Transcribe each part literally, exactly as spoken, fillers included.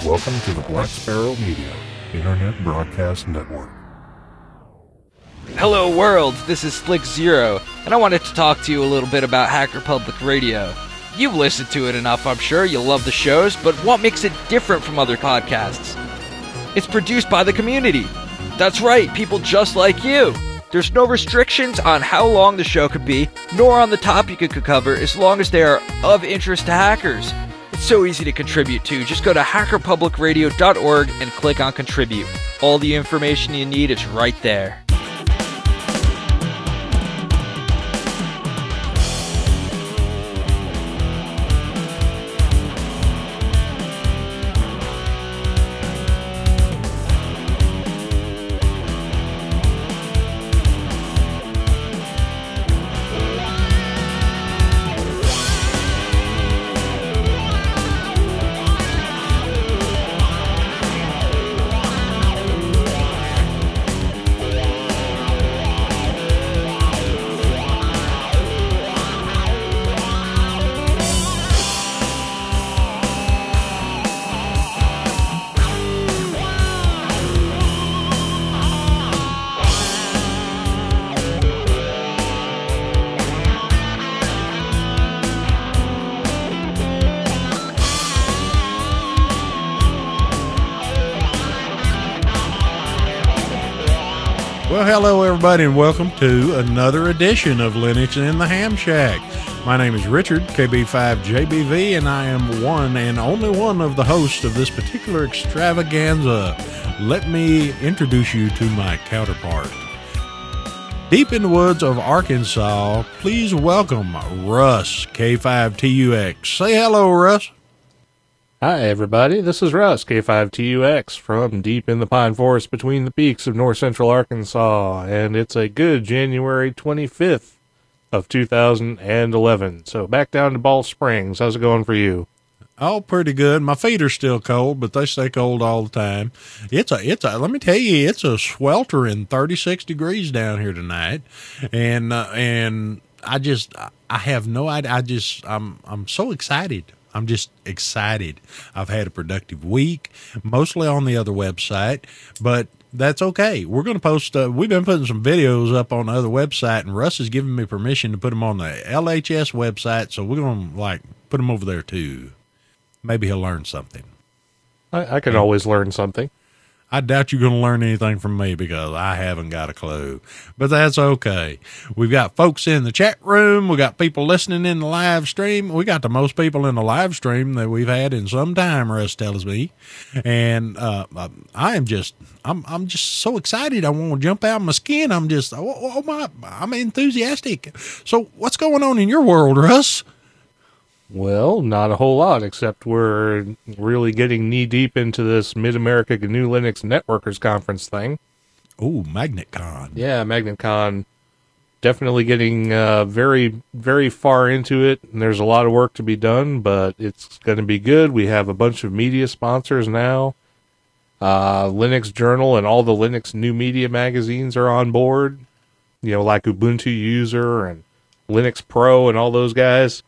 Welcome to the Black Sparrow Media Internet Broadcast Network. Hello world, this is Slick Zero, and I wanted to talk to you a little bit about Hacker Public Radio. You've listened to it enough, I'm sure, you love the shows, but what makes it different from other podcasts? It's produced by the community. That's right, people just like you. There's no restrictions on how long the show could be, nor on the topic it could cover, as long as they are of interest to hackers. It's so easy to contribute to. Just go to hacker public radio dot org and click on Contribute. All the information you need is right there. Well, hello everybody, and welcome to another edition of Linux in the Ham Shack. My name is Richard, K B five J B V, and I am one and only one of the hosts of this particular extravaganza. Let me introduce you to my counterpart. Deep in the woods of Arkansas, please welcome Russ, K five T U X. Say hello, Russ. Hi, everybody. This is Russ, K five T U X, from deep in the pine forest between the peaks of north central Arkansas, and it's a good January twenty-fifth of two thousand eleven. So back down to Ball Springs. How's it going for you? Oh, pretty good. My feet are still cold, but they stay cold all the time. It's a, it's a, let me tell you, it's a sweltering thirty-six degrees down here tonight, and uh, and I just, I have no idea. I just, I'm, I'm so excited. I'm just excited. I've had a productive week, mostly on the other website, but that's okay. We're going to post, uh, we've been putting some videos up on the other website, and Russ has given me permission to put them on the L H S website, so we're going to, like, put them over there, too. Maybe he'll learn something. I, I can always learn something. I doubt you're going to learn anything from me because I haven't got a clue, but that's okay. We've got folks in the chat room. We got people listening in the live stream. We got the most people in the live stream that we've had in some time, Russ tells me. And, uh, I am just, I'm, I'm just so excited. I want to jump out of my skin. I'm just, oh, oh my, I'm enthusiastic. So what's going on in your world, Russ? Well, not a whole lot, except we're really getting knee-deep into this Mid-America G N U Linux Networkers Conference thing. Oh, MagnetCon. Yeah, MagnetCon. Definitely getting uh, very, very far into it, and there's a lot of work to be done, but it's going to be good. We have a bunch of media sponsors now. Uh, Linux Journal and all the Linux new media magazines are on board, you know, like Ubuntu User and Linux Pro and all those guys.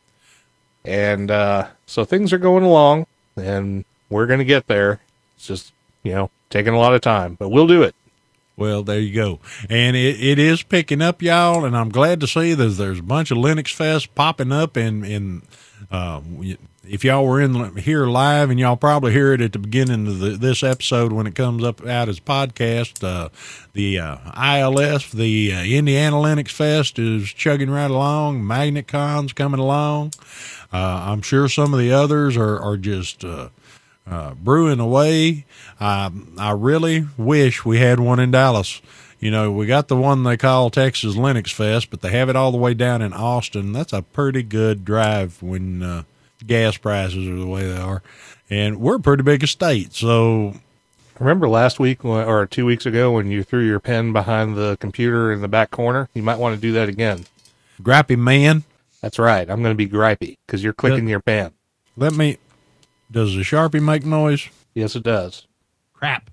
And uh, so things are going along, and we're going to get there. It's just, you know, taking a lot of time, but we'll do it. Well, there you go. And it, it is picking up, y'all, and I'm glad to see that there's a bunch of Linux Fest popping up. In, in uh, if y'all were in here live, and y'all probably hear it at the beginning of the, this episode when it comes up out as podcast, uh, the uh, I L S, the uh, Indiana Linux Fest, is chugging right along. MagnetCon's coming along. Uh, I'm sure some of the others are, are just uh, uh, brewing away. I, I really wish we had one in Dallas. You know, we got the one they call Texas Linux Fest, but they have it all the way down in Austin. That's a pretty good drive when uh, gas prices are the way they are. And we're a pretty big state, so... Remember last week or two weeks ago when you threw your pen behind the computer in the back corner? You might want to do that again. Gripey man. That's right. I'm going to be gripey because you're clicking let, your pen. Let me... Does the Sharpie make noise? Yes, it does. Crap.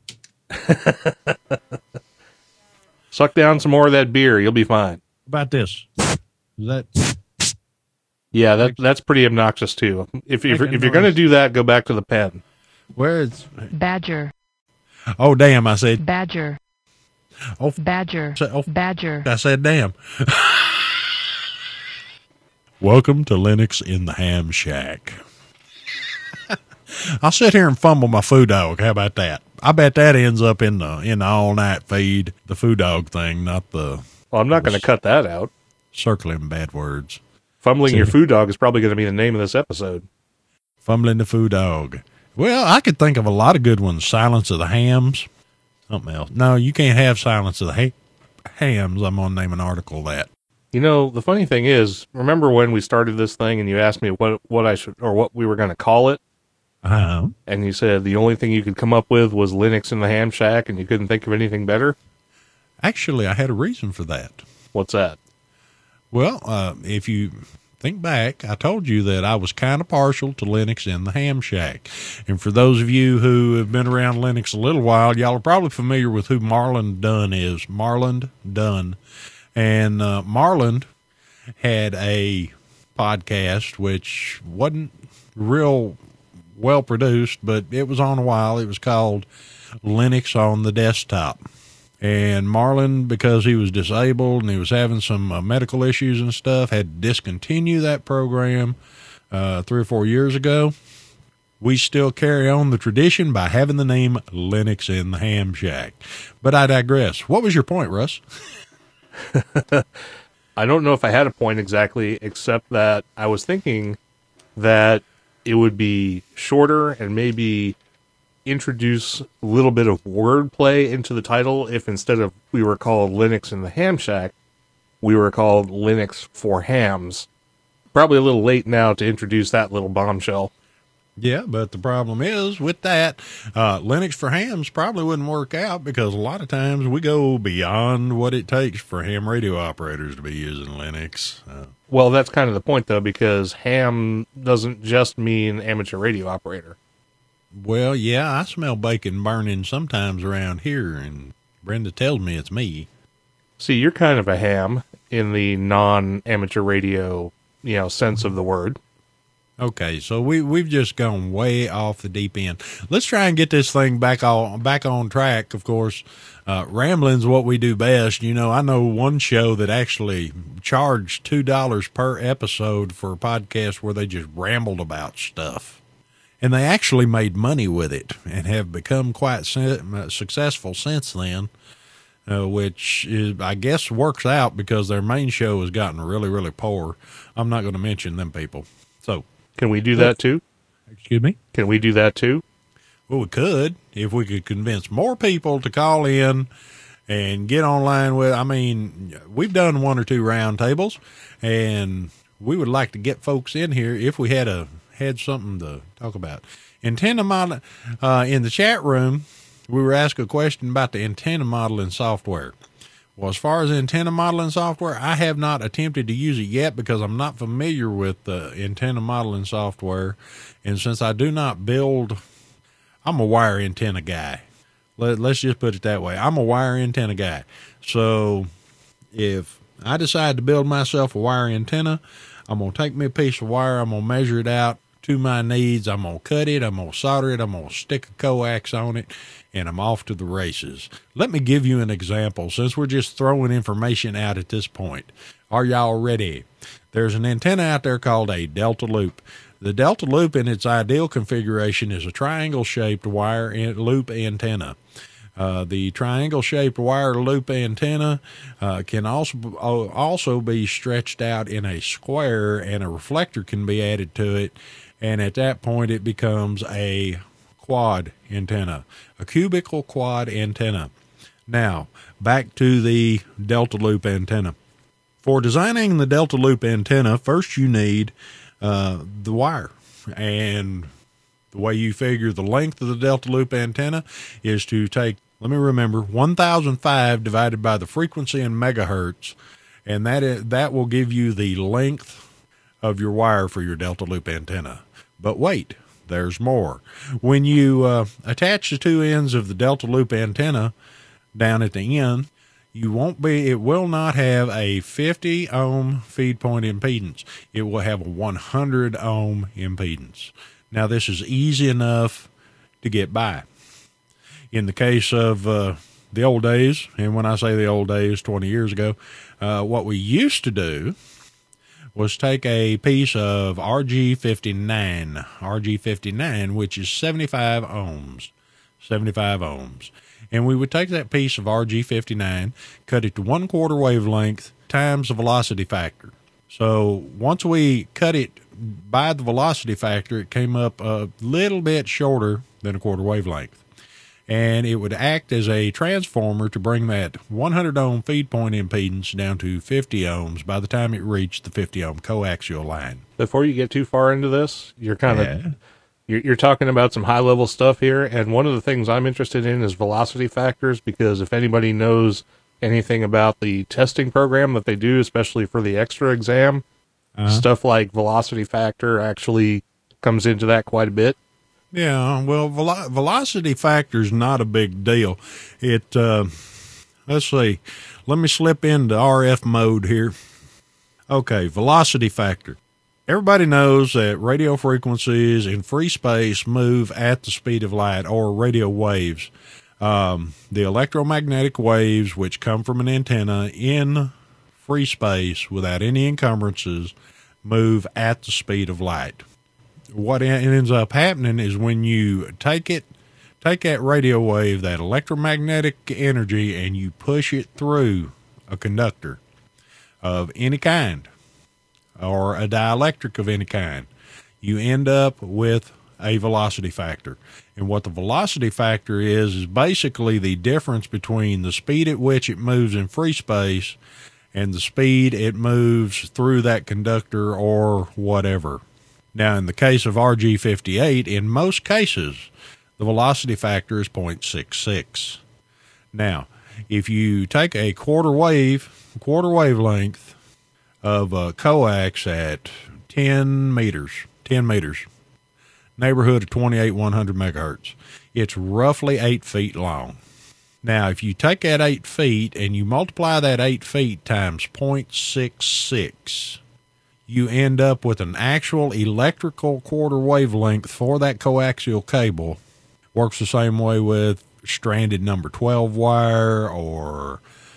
Suck down some more of that beer. You'll be fine. About this. Is that... Yeah, that that's pretty obnoxious too. If if, if you're going to do that, go back to the pen. Where it's Badger, oh damn! I said badger, oh badger, oh badger. I said damn. Welcome to Linux in the Ham Shack. I'll sit here and fumble my Foo Dog. How about that? I bet that ends up in the in the all night feed, the Foo Dog thing, not the Well, I'm not going to cut that out. circling bad words. Fumbling See. your food dog is probably going to be the name of this episode. Fumbling the Foo Dog. Well, I could think of a lot of good ones. Silence of the Hams. Something else. No, you can't have Silence of the ha- Hams. I'm going to name an article that. You know, the funny thing is, remember when we started this thing and you asked me what what I should or what we were going to call it? Uh-huh. And you said the only thing you could come up with was Linux in the Ham Shack and you couldn't think of anything better? Actually, I had a reason for that. What's that? Well, uh, if you think back, I told you that I was kind of partial to Linux in the Ham Shack. And for those of you who have been around Linux a little while, y'all are probably familiar with who Marlon Dunn is. Marlon Dunn. And uh, Marlon had a podcast which wasn't real well produced, but it was on a while. It was called Linux on the Desktop. And Marlon, because he was disabled and he was having some uh, medical issues and stuff, had to discontinue that program uh, three or four years ago. We still carry on the tradition by having the name Linux in the Ham Shack. But I digress. What was your point, Russ? I don't know if I had a point exactly, except that I was thinking that it would be shorter and maybe introduce a little bit of wordplay into the title if instead of we were called Linux in the Ham Shack, we were called Linux for Hams. Probably a little late now to introduce that little bombshell. Yeah, but the problem is with that, uh, Linux for Hams probably wouldn't work out because a lot of times we go beyond what it takes for ham radio operators to be using Linux. Uh, Well, that's kind of the point, though, because ham doesn't just mean amateur radio operator. well, yeah, I smell bacon burning sometimes around here, and Brenda tells me it's me. See, you're kind of a ham in the non-amateur radio, you know, sense of the word. Okay, so we we've just gone way off the deep end. Let's try and get this thing back on back on track. Of course, uh, rambling's what we do best. You know, I know one show that actually charged two dollars per episode for a podcast where they just rambled about stuff, and they actually made money with it and have become quite su- successful since then. Uh, which is, I guess, works out because their main show has gotten really, really poor. I'm not going to mention them people. So. Can we do that too? Excuse me? Can we do that too? Well, we could if we could convince more people to call in and get online with. I mean, we've done one or two roundtables, and we would like to get folks in here if we had a had something to talk about. Antenna model uh, in the chat room. We were asked a question about the antenna modeling software. Well, as far as antenna modeling software, I have not attempted to use it yet because I'm not familiar with the antenna modeling software. And since I do not build, I'm a wire antenna guy. Let, let's just put it that way. I'm a wire antenna guy. So if I decide to build myself a wire antenna, I'm going to take me a piece of wire. I'm going to measure it out to my needs. I'm going to cut it. I'm going to solder it. I'm going to stick a coax on it. And I'm off to the races. Let me give you an example since we're just throwing information out at this point. Are y'all ready? There's an antenna out there called a Delta Loop. The Delta Loop in its ideal configuration is a triangle-shaped wire loop antenna. Uh, the triangle-shaped wire loop antenna uh, can also also be stretched out in a square, and a reflector can be added to it. And at that point, it becomes a quad antenna, a cubical quad antenna. Now, back to the Delta Loop antenna. For designing the Delta Loop antenna, first you need uh, the wire. And the way you figure the length of the Delta Loop antenna is to take, let me remember, one thousand five divided by the frequency in megahertz, and that is, that will give you the length of your wire for your Delta Loop antenna. But wait. There's more. When you uh, attach the two ends of the Delta Loop antenna down at the end, you won't be, it will not have a fifty ohm feed point impedance. It will have a one hundred ohm impedance. Now, this is easy enough to get by. In the case of uh, the old days, and when I say the old days, twenty years ago, uh, what we used to do was take a piece of R G fifty-nine, R G fifty-nine, which is seventy-five ohms, seventy-five ohms. And we would take that piece of R G fifty-nine, cut it to one quarter wavelength times the velocity factor. So once we cut it by the velocity factor, it came up a little bit shorter than a quarter wavelength. And it would act as a transformer to bring that one hundred ohm feed point impedance down to fifty ohms by the time it reached the fifty ohm coaxial line. Before you get too far into this, you're kind of yeah. you're, you're talking about some high level stuff here, and one of the things I'm interested in is velocity factors, because if anybody knows anything about the testing program that they do, especially for the extra exam, uh-huh. stuff like velocity factor actually comes into that quite a bit. Yeah, well, velo- velocity factor is not a big deal. It, uh, let's see, let me slip into R F mode here. Okay, velocity factor. Everybody knows that radio frequencies in free space move at the speed of light, or radio waves. Um, the electromagnetic waves, which come from an antenna in free space without any encumbrances, move at the speed of light. What ends up happening is when you take it, take that radio wave, that electromagnetic energy, and you push it through a conductor of any kind or a dielectric of any kind, you end up with a velocity factor. And what the velocity factor is, is basically the difference between the speed at which it moves in free space and the speed it moves through that conductor or whatever. Now, in the case of R G fifty-eight, in most cases, the velocity factor is zero point six six. Now, if you take a quarter wave, quarter wavelength of a coax at ten meters, ten meters, neighborhood of twenty-eight one hundred megahertz, it's roughly eight feet long. Now, if you take that eight feet and you multiply that eight feet times zero point six six, you end up with an actual electrical quarter wavelength for that coaxial cable. Works the same way with stranded number twelve wire or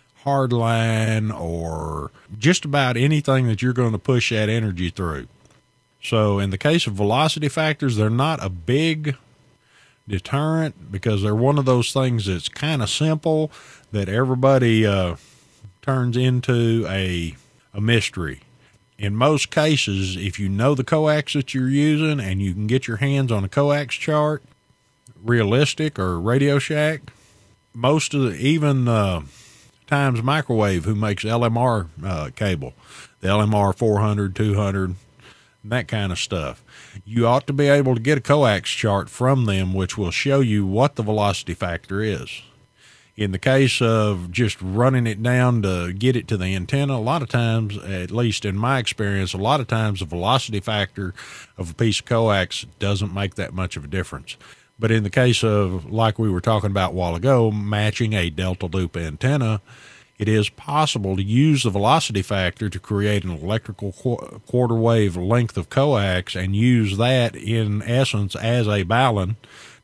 hardline or just about anything that you're going to push that energy through. So in the case of velocity factors, they're not a big deterrent because they're one of those things that's kind of simple that everybody uh, turns into a, a mystery. In most cases, if you know the coax that you're using and you can get your hands on a coax chart, Realistic or Radio Shack, most of the, even uh, Times Microwave, who makes L M R uh, cable, the L M R four hundred, two hundred, that kind of stuff, you ought to be able to get a coax chart from them, which will show you what the velocity factor is. In the case of just running it down to get it to the antenna, a lot of times, at least in my experience, a lot of times the velocity factor of a piece of coax doesn't make that much of a difference. But in the case of, like we were talking about a while ago, matching a delta loop antenna, it is possible to use the velocity factor to create an electrical qu- quarter wave length of coax and use that in essence as a balun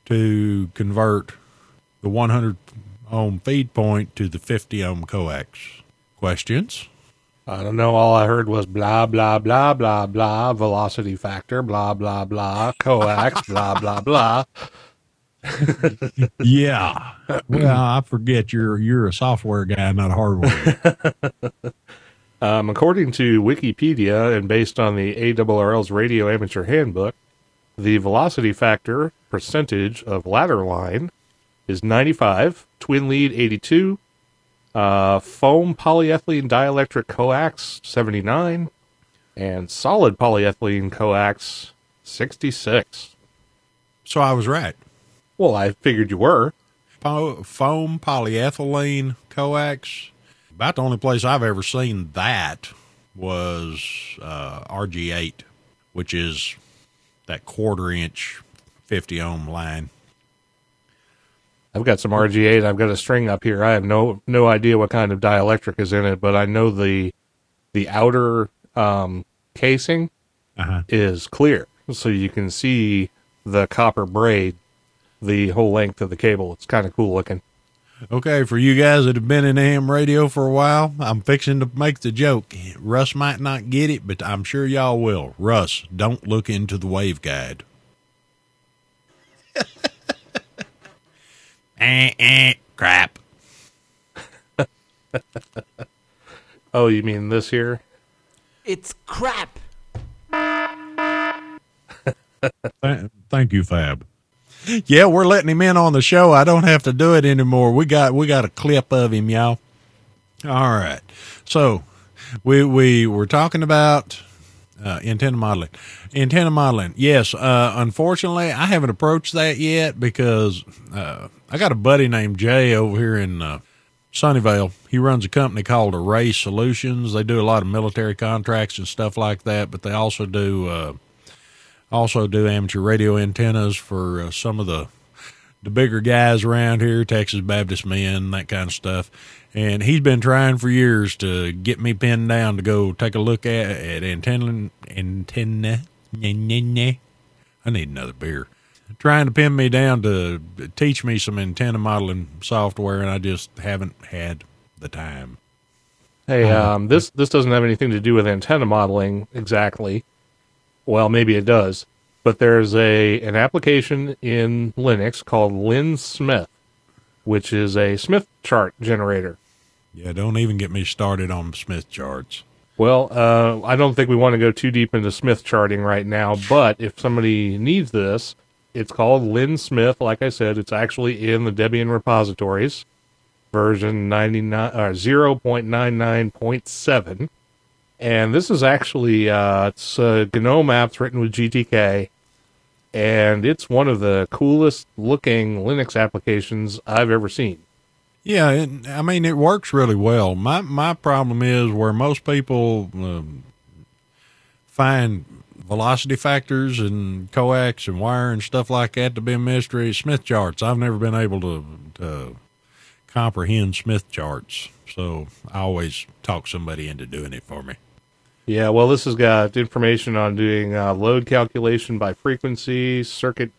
to convert the one hundred ohm feed point to the fifty ohm coax. Questions? I don't know. All I heard was blah, blah, blah, blah, blah, velocity factor, blah, blah, blah, coax, blah, blah, blah. Yeah. Well, I forget you're, you're a software guy, not a hardware. um, according to Wikipedia and based on the A R R L's Radio Amateur Handbook, the velocity factor percentage of ladder line is ninety-five, twin lead eighty-two, uh, foam polyethylene dielectric coax seventy-nine, and solid polyethylene coax sixty-six. So I was right. Well, I figured you were. Po- foam polyethylene coax. About the only place I've ever seen that was uh, R G eight, which is that quarter inch fifty ohm line. I've got some R G eight. I've got a string up here. I have no no idea what kind of dielectric is in it, but I know the the outer um, casing uh-huh. is clear, so you can see the copper braid the whole length of the cable. It's kind of cool looking. Okay, for you guys that have been in A M radio for a while, I'm fixing to make the joke. Russ might not get it, but I'm sure y'all will. Russ, don't look into the waveguide. eh, eh, crap. Oh, you mean this here? It's crap. Thank you, Fab. Yeah, we're letting him in on the show. I don't have to do it anymore. We got we got a clip of him, y'all. All right. So we we were talking about uh, antenna modeling. Antenna modeling. Yes. Uh, unfortunately, I haven't approached that yet because uh, I got a buddy named Jay over here in uh, Sunnyvale. He runs a company called Array Solutions. They do a lot of military contracts and stuff like that, but they also do. Uh, Also do amateur radio antennas for uh, some of the the bigger guys around here, Texas Baptist men, that kind of stuff. And he's been trying for years to get me pinned down to go take a look at, at antenna, antenna, I need another beer. Trying to pin me down to teach me some antenna modeling software, and I just haven't had the time. Hey, um, this, this doesn't have anything to do with antenna modeling exactly. Well, maybe it does, but there's a an application in Linux called LinSmith, which is a Smith chart generator. Yeah, don't even get me started on Smith charts. Well, uh, I don't think we want to go too deep into Smith charting right now, but if somebody needs this, it's called LinSmith. Like I said, it's actually in the Debian repositories, version ninety-nine, uh, zero point ninety-nine point seven. And this is actually, uh, it's uh, GNOME apps written with G T K, and it's one of the coolest looking Linux applications I've ever seen. Yeah, it, I mean, it works really well. My my problem is where most people um, find velocity factors and coax and wire and stuff like that to be a mystery. Smith charts, I've never been able to, to comprehend Smith charts, so I always talk somebody into doing it for me. Yeah, well, this has got information on doing uh, load calculation by frequency, circuit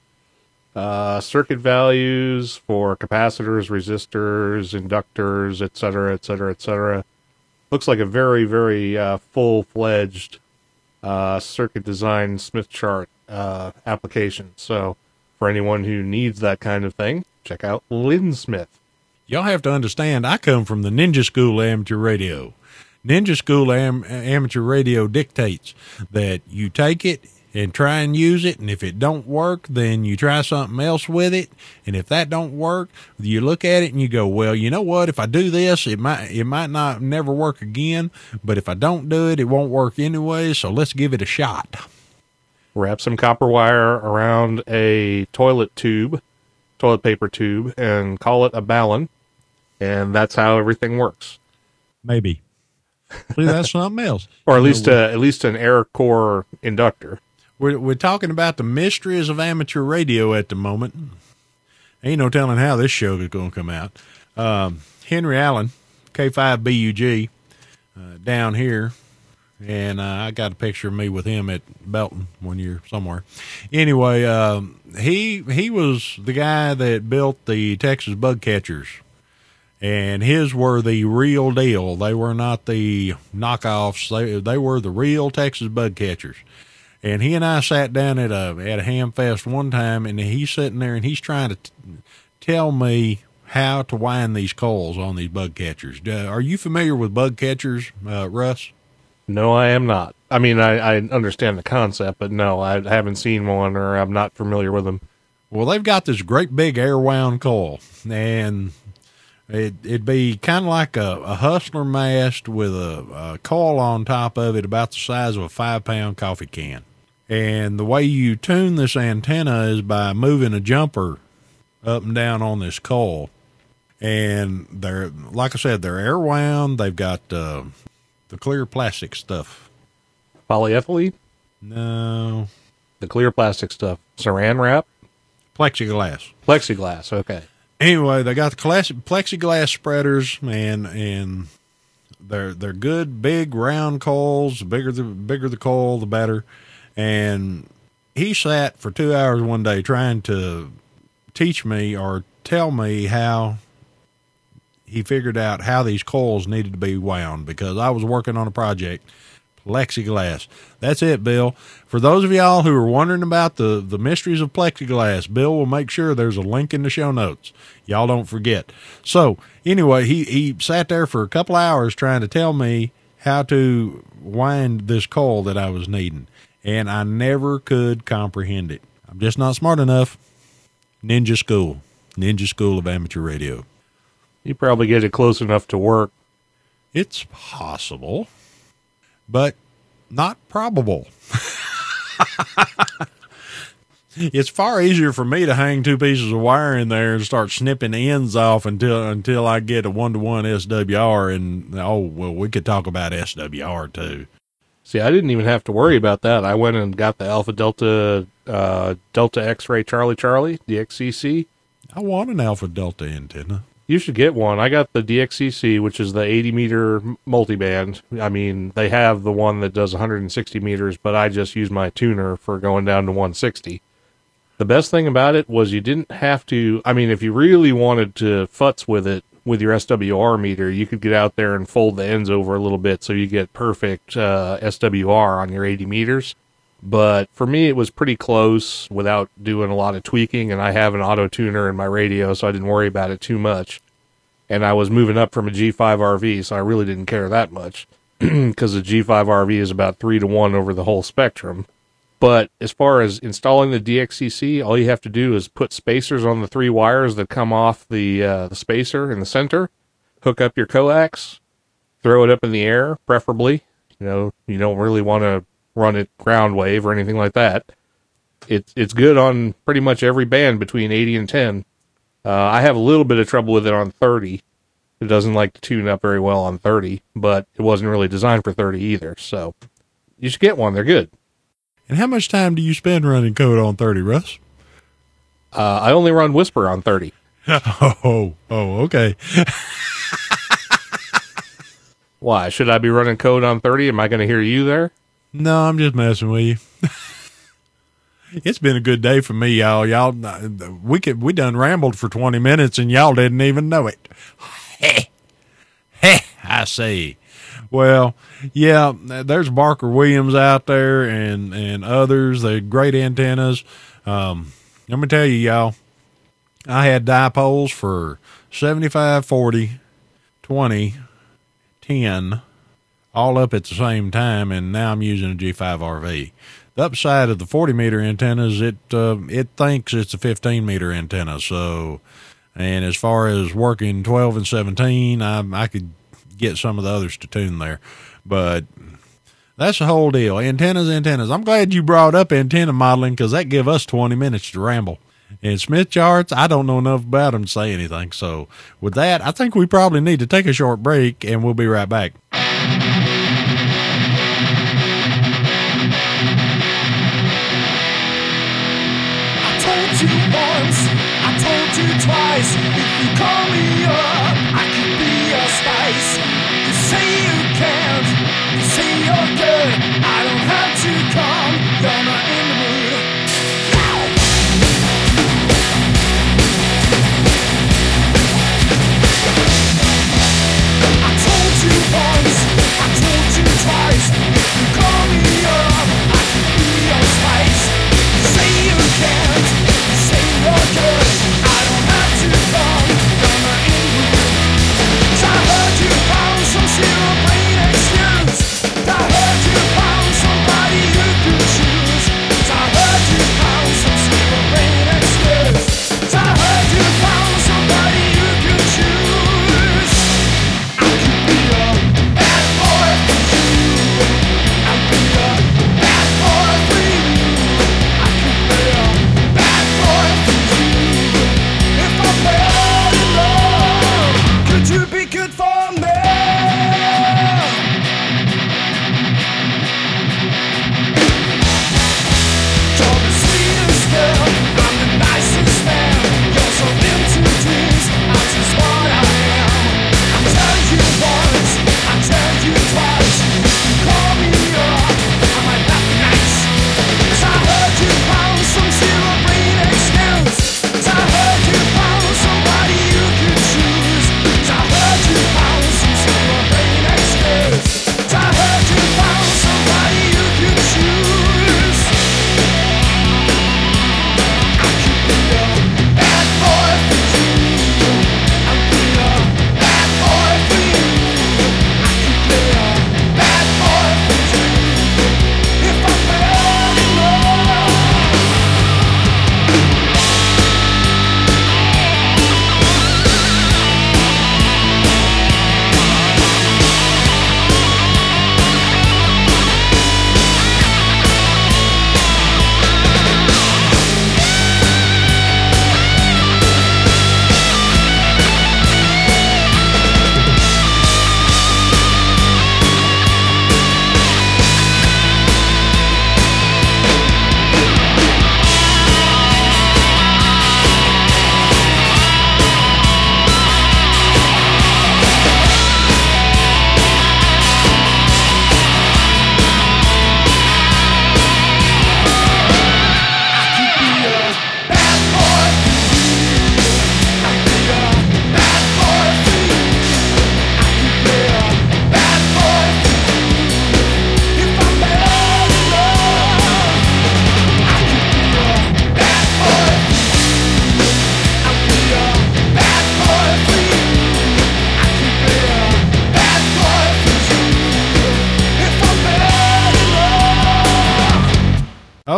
uh, circuit values for capacitors, resistors, inductors, et cetera, et cetera, et cetera. Looks like a very, very uh, full-fledged uh, circuit design Smith chart uh, application. So for anyone who needs that kind of thing, check out LinSmith. Y'all have to understand, I come from the Ninja School of Amateur Radio. Ninja School Am- Amateur Radio dictates that you take it and try and use it, and if it don't work, then you try something else with it, and if that don't work, you look at it and you go, well, you know what, if I do this, it might it might not never work again, but if I don't do it, it won't work anyway, so let's give it a shot. Wrap some copper wire around a toilet tube, toilet paper tube, and call it a balun, and that's how everything works. Maybe. See, that's something else. Or at least, uh, at least an air core inductor. We're, we're talking about the mysteries of amateur radio at the moment. Ain't no telling how this show is going to come out. Um, Henry Allen, K five B U G, uh, down here. And uh, I got a picture of me with him at Belton one year somewhere. Anyway, um, he he was the guy that built the Texas bug catchers. And his were the real deal. They were not the knockoffs. They they were the real Texas bug catchers. And he and I sat down at a at a ham fest one time, and he's sitting there and he's trying to t- tell me how to wind these coils on these bug catchers. Uh, are you familiar with bug catchers, uh, Russ? No, I am not. I mean, I, I understand the concept, but no, I haven't seen one, or I'm not familiar with them. Well, they've got this great big air wound coil, and It, it'd be kind of like a, a hustler mast with a, a coil on top of it about the size of a five-pound coffee can. And the way you tune this antenna is by moving a jumper up and down on this coil. And they're, like I said, they're air wound. They've got uh, the clear plastic stuff. Polyethylene? No. The clear plastic stuff. Saran wrap? Plexiglass. Plexiglass, okay. Anyway, they got the classic plexiglass spreaders, and and they're they're good, big, round coils. The bigger the bigger the coil, the better. And he sat for two hours one day trying to teach me or tell me how he figured out how these coils needed to be wound, because I was working on a project, plexiglass. That's it, Bill. For those of y'all who are wondering about the, the mysteries of plexiglass, Bill will make sure there's a link in the show notes. Y'all don't forget. So anyway, he, he sat there for a couple hours trying to tell me how to wind this coil that I was needing, and I never could comprehend it. I'm just not smart enough. Ninja School. Ninja School of Amateur Radio. You probably get it close enough to work. It's possible, but not probable. It's far easier for me to hang two pieces of wire in there and start snipping ends off until until I get a one-to-one S W R. And, oh, well, we could talk about S W R, too. See, I didn't even have to worry about that. I went and got the Alpha Delta uh, Delta X-Ray Charlie Charlie, D X C C. I want an Alpha Delta antenna. You should get one. I got the D X C C, which is the eighty meter multiband. I mean, they have the one that does one hundred sixty meters, but I just use my tuner for going down to one sixty. The best thing about it was you didn't have to, I mean, if you really wanted to futz with it, with your S W R meter, you could get out there and fold the ends over a little bit so you get perfect uh, S W R on your eighty meters. But for me, it was pretty close without doing a lot of tweaking, and I have an auto tuner in my radio, so I didn't worry about it too much. And I was moving up from a G five R V, so I really didn't care that much, because the G five R V is about three to one over the whole spectrum. But as far as installing the D X C C, all you have to do is put spacers on the three wires that come off the uh, the spacer in the center, hook up your coax, throw it up in the air, preferably. You know, you don't really want to run it ground wave or anything like that. It's it's good on pretty much every band between eighty and ten. Uh, I have a little bit of trouble with it on thirty. It doesn't like to tune up very well on thirty, but it wasn't really designed for thirty either. So you should get one. They're good. And how much time do you spend running code on thirty, Russ? Uh, I only run Whisper on thirty. Oh, oh, okay. Why? Should I be running code on thirty? Am I going to hear you there? No, I'm just messing with you. It's been a good day for me, y'all. Y'all, we could, we done rambled for twenty minutes and y'all didn't even know it. Heh, heh, I see. Well, yeah, there's Barker Williams out there and, and others. They're great antennas. Um, let me tell you, y'all, I had dipoles for seventy-five, forty, twenty, ten, all up at the same time, and now I'm using a G five R V. The upside of the forty meter antennas, it uh, it thinks it's a fifteen meter antenna. So, and as far as working twelve and seventeen, I I could get some of the others to tune there, but that's the whole deal. Antennas, antennas. I'm glad you brought up antenna modeling, because that give us twenty minutes to ramble. And Smith charts, I don't know enough about them to say anything. So with that, I think we probably need to take a short break, and we'll be right back. You once, I told you twice. If you call me up, I could be your spice. You say you can't, you say you're good. I don't have to come, you're not in the mood. I told you once, I told you twice. If you call me up, I could be your spice. You say you can't. You're good, I don't have to come, you're not in the mood. 'Cause I heard you found some zero brain excuse. I heard you found somebody you could choose. 'Cause I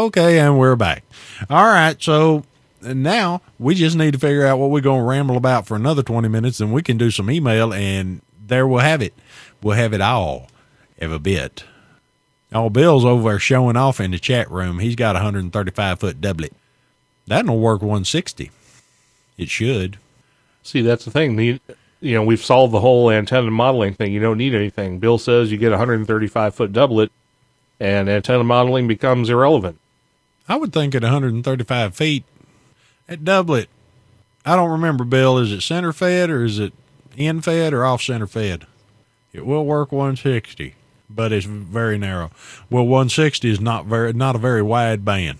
Okay, and we're back. All right, so now we just need to figure out what we're going to ramble about for another twenty minutes, and we can do some email, and there we'll have it. We'll have it all, every bit. Oh, Bill's over there showing off in the chat room. He's got a one hundred thirty-five foot doublet. That'll work one sixty. It should. See, that's the thing. The, you know, we've solved the whole antenna modeling thing. You don't need anything. Bill says you get a one hundred thirty-five foot doublet, and antenna modeling becomes irrelevant. I would think at one hundred thirty-five feet, that doublet, I don't remember, Bill, is it center fed or is it in fed or off center fed? It will work one sixty, but it's very narrow. Well, one sixty is not very, not a very wide band.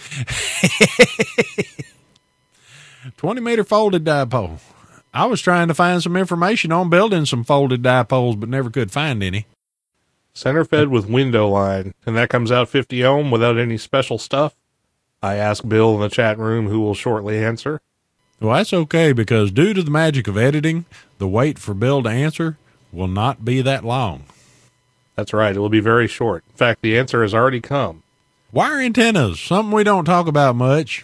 twenty meter folded dipole. I was trying to find some information on building some folded dipoles, but never could find any. Center fed with window line, and that comes out fifty ohm without any special stuff? I asked Bill in the chat room, who will shortly answer. Well, that's okay, because due to the magic of editing, the wait for Bill to answer will not be that long. That's right, it will be very short. In fact, the answer has already come. Wire antennas, something we don't talk about much.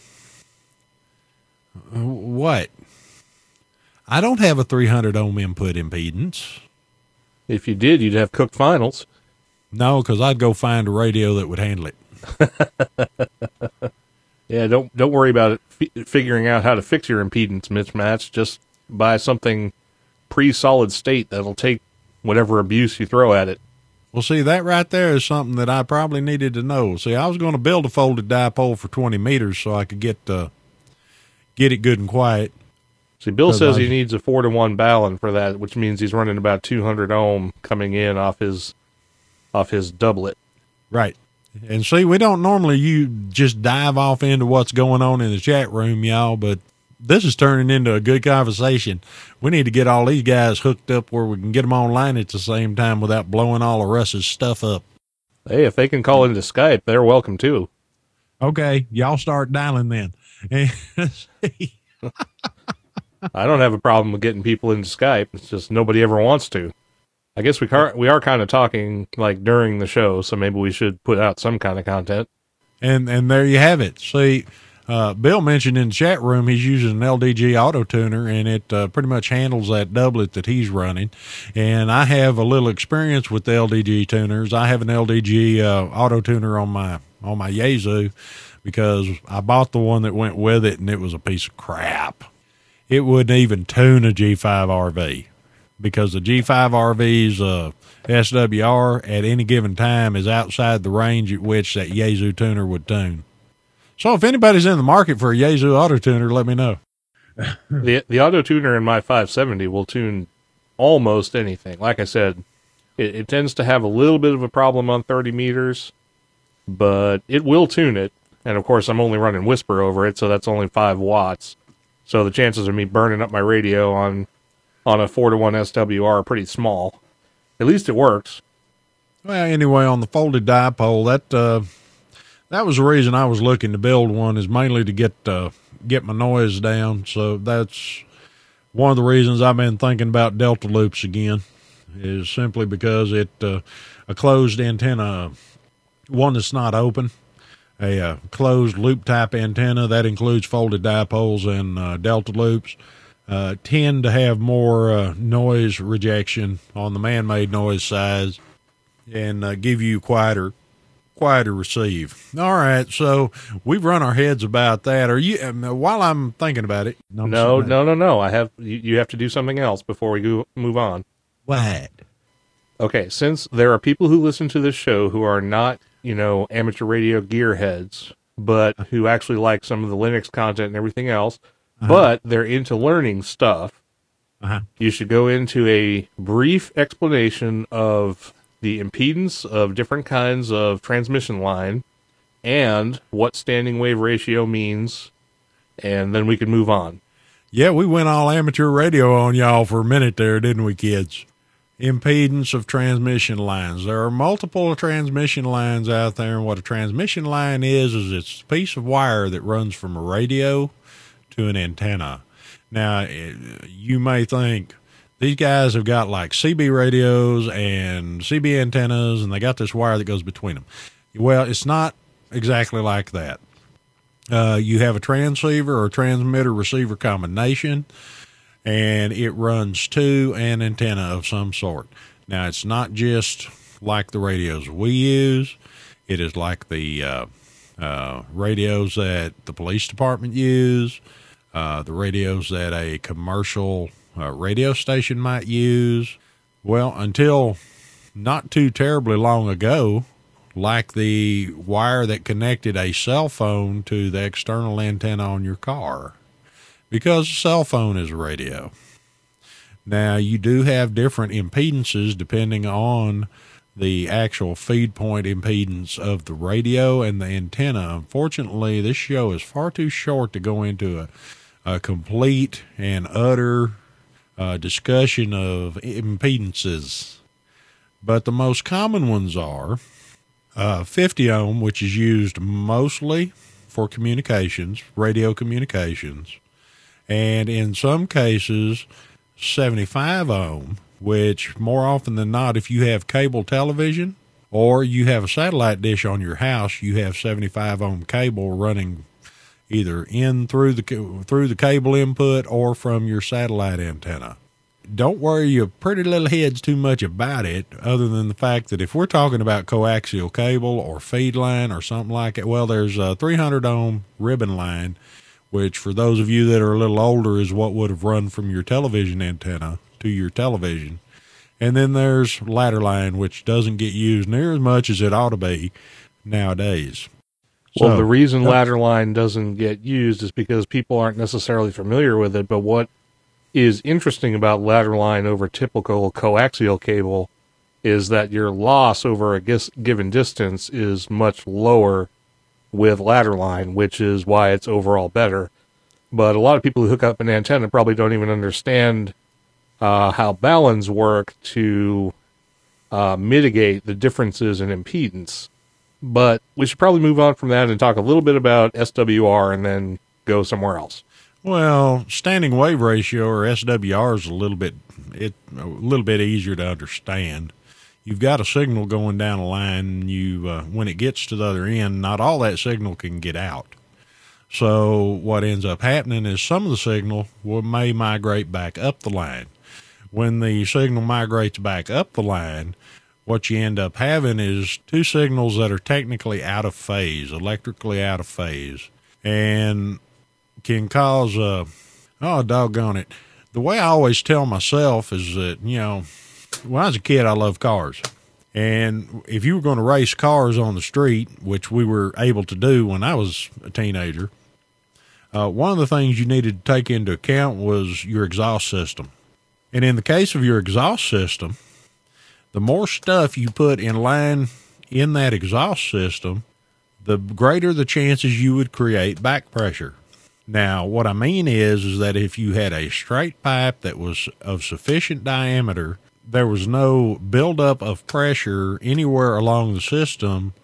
What? I don't have a three hundred ohm input impedance. If you did, you'd have cooked finals. No, because I'd go find a radio that would handle it. Yeah, don't don't worry about it f- figuring out how to fix your impedance mismatch. Just buy something pre-solid state that'll take whatever abuse you throw at it. Well, see, that right there is something that I probably needed to know. See, I was going to build a folded dipole for twenty meters so I could get uh, get it good and quiet. See, Bill says I, he needs a four to one balun for that, which means he's running about two hundred ohm coming in off his off his doublet. Right. And see, we don't normally you just dive off into what's going on in the chat room, y'all, but this is turning into a good conversation. We need to get all these guys hooked up where we can get them online at the same time without blowing all of Russ's stuff up. Hey, if they can call into Skype, they're welcome too. Okay, y'all start dialing then. I don't have a problem with getting people into Skype. It's just nobody ever wants to. I guess we car- we are kind of talking like during the show, so maybe we should put out some kind of content. And and there you have it. See, uh, Bill mentioned in the chat room he's using an L D G auto tuner, and it uh, pretty much handles that doublet that he's running. And I have a little experience with the L D G tuners. I have an L D G uh, auto tuner on my on my Yaesu because I bought the one that went with it, and it was a piece of crap. It wouldn't even tune a G five R V. Because the G five R V's uh, S W R at any given time is outside the range at which that Yaesu tuner would tune. So if anybody's in the market for a Yaesu auto tuner, let me know. the The auto tuner in my five seventy will tune almost anything. Like I said, it, it tends to have a little bit of a problem on thirty meters, but it will tune it. And of course, I'm only running Whisper over it, so that's only five watts. So the chances of me burning up my radio on on a four to one S W R are pretty small. At least it works. Well, anyway, on the folded dipole, that uh, that was the reason I was looking to build one, is mainly to get uh, get my noise down. So that's one of the reasons I've been thinking about Delta loops again, is simply because it uh, a closed antenna, one that's not open, a uh, closed loop type antenna that includes folded dipoles and uh, Delta loops. Uh, tend to have more uh, noise rejection on the man-made noise size and uh, give you quieter, quieter receive. All right, so we've run our heads about that. Are you? Um, while I'm thinking about it, no, no, no, no, no. I have you, you have to do something else before we go, move on. What? Okay, since there are people who listen to this show who are not, you know, amateur radio gearheads, but who actually like some of the Linux content and everything else. Uh-huh. But they're into learning stuff. Uh-huh. You should go into a brief explanation of the impedance of different kinds of transmission line and what standing wave ratio means, and then we can move on. Yeah, we went all amateur radio on y'all for a minute there, didn't we, kids? Impedance of transmission lines. There are multiple transmission lines out there, and what a transmission line is, is it's a piece of wire that runs from a radio to an antenna. Now, you may think these guys have got like C B radios and C B antennas, and they got this wire that goes between them. Well, it's not exactly like that. Uh, you have a transceiver or transmitter receiver combination, and it runs to an antenna of some sort. Now, it's not just like the radios we use. It is like the uh, uh, radios that the police department use, uh, the radios that a commercial uh, radio station might use. Well, until not too terribly long ago, like the wire that connected a cell phone to the external antenna on your car, because a cell phone is a radio. Now, you do have different impedances depending on the actual feed point impedance of the radio and the antenna. Unfortunately, this show is far too short to go into a, a complete and utter uh, discussion of impedances. But the most common ones are uh, fifty ohm, which is used mostly for communications, radio communications, and in some cases, seventy-five ohm, which more often than not, if you have cable television or you have a satellite dish on your house, you have seventy-five ohm cable running either in through the through the cable input or from your satellite antenna. Don't worry your pretty little heads too much about it, other than the fact that if we're talking about coaxial cable or feed line or something like it, well, there's a three hundred ohm ribbon line, which for those of you that are a little older is what would have run from your television antenna to your television. And then there's ladder line, which doesn't get used near as much as it ought to be nowadays. Well, So, the reason uh, ladder line doesn't get used is because people aren't necessarily familiar with it. But what is interesting about ladder line over typical coaxial cable is that your loss over a gis- given distance is much lower with ladder line, which is why it's overall better. But a lot of people who hook up an antenna probably don't even understand uh, how baluns work to uh, mitigate the differences in impedance. But we should probably move on from that and talk a little bit about S W R and then go somewhere else. Well, standing wave ratio, or S W R, is a little bit it a little bit easier to understand. You've got a signal going down a line. You uh, when it gets to the other end, not all that signal can get out. So what ends up happening is some of the signal will, may migrate back up the line. When the signal migrates back up the line, what you end up having is two signals that are technically out of phase, electrically out of phase, and can cause a, oh, doggone it. The way I always tell myself is that, you know, when I was a kid, I loved cars. And if you were going to race cars on the street, which we were able to do when I was a teenager, uh, one of the things you needed to take into account was your exhaust system. And in the case of your exhaust system, the more stuff you put in line in that exhaust system, the greater the chances you would create back pressure. Now, what I mean is, is that if you had a straight pipe that was of sufficient diameter, there was no buildup of pressure anywhere along the system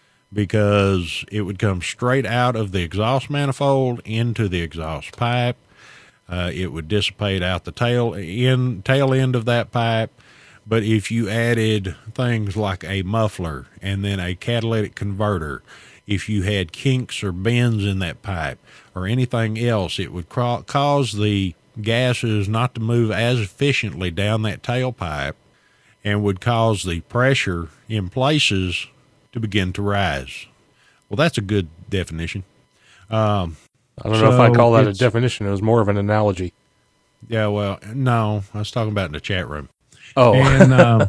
because it would come straight out of the exhaust manifold into the exhaust pipe. Uh, it would dissipate out the tail end, tail end of that pipe. But if you added things like a muffler and then a catalytic converter, if you had kinks or bends in that pipe or anything else, it would ca- cause the gases not to move as efficiently down that tailpipe and would cause the pressure in places to begin to rise. Well, that's a good definition. Um, I don't know if I So call that a it's- definition. It was more of an analogy. yeah, well, no, I was talking about in the chat room. Oh, And, um,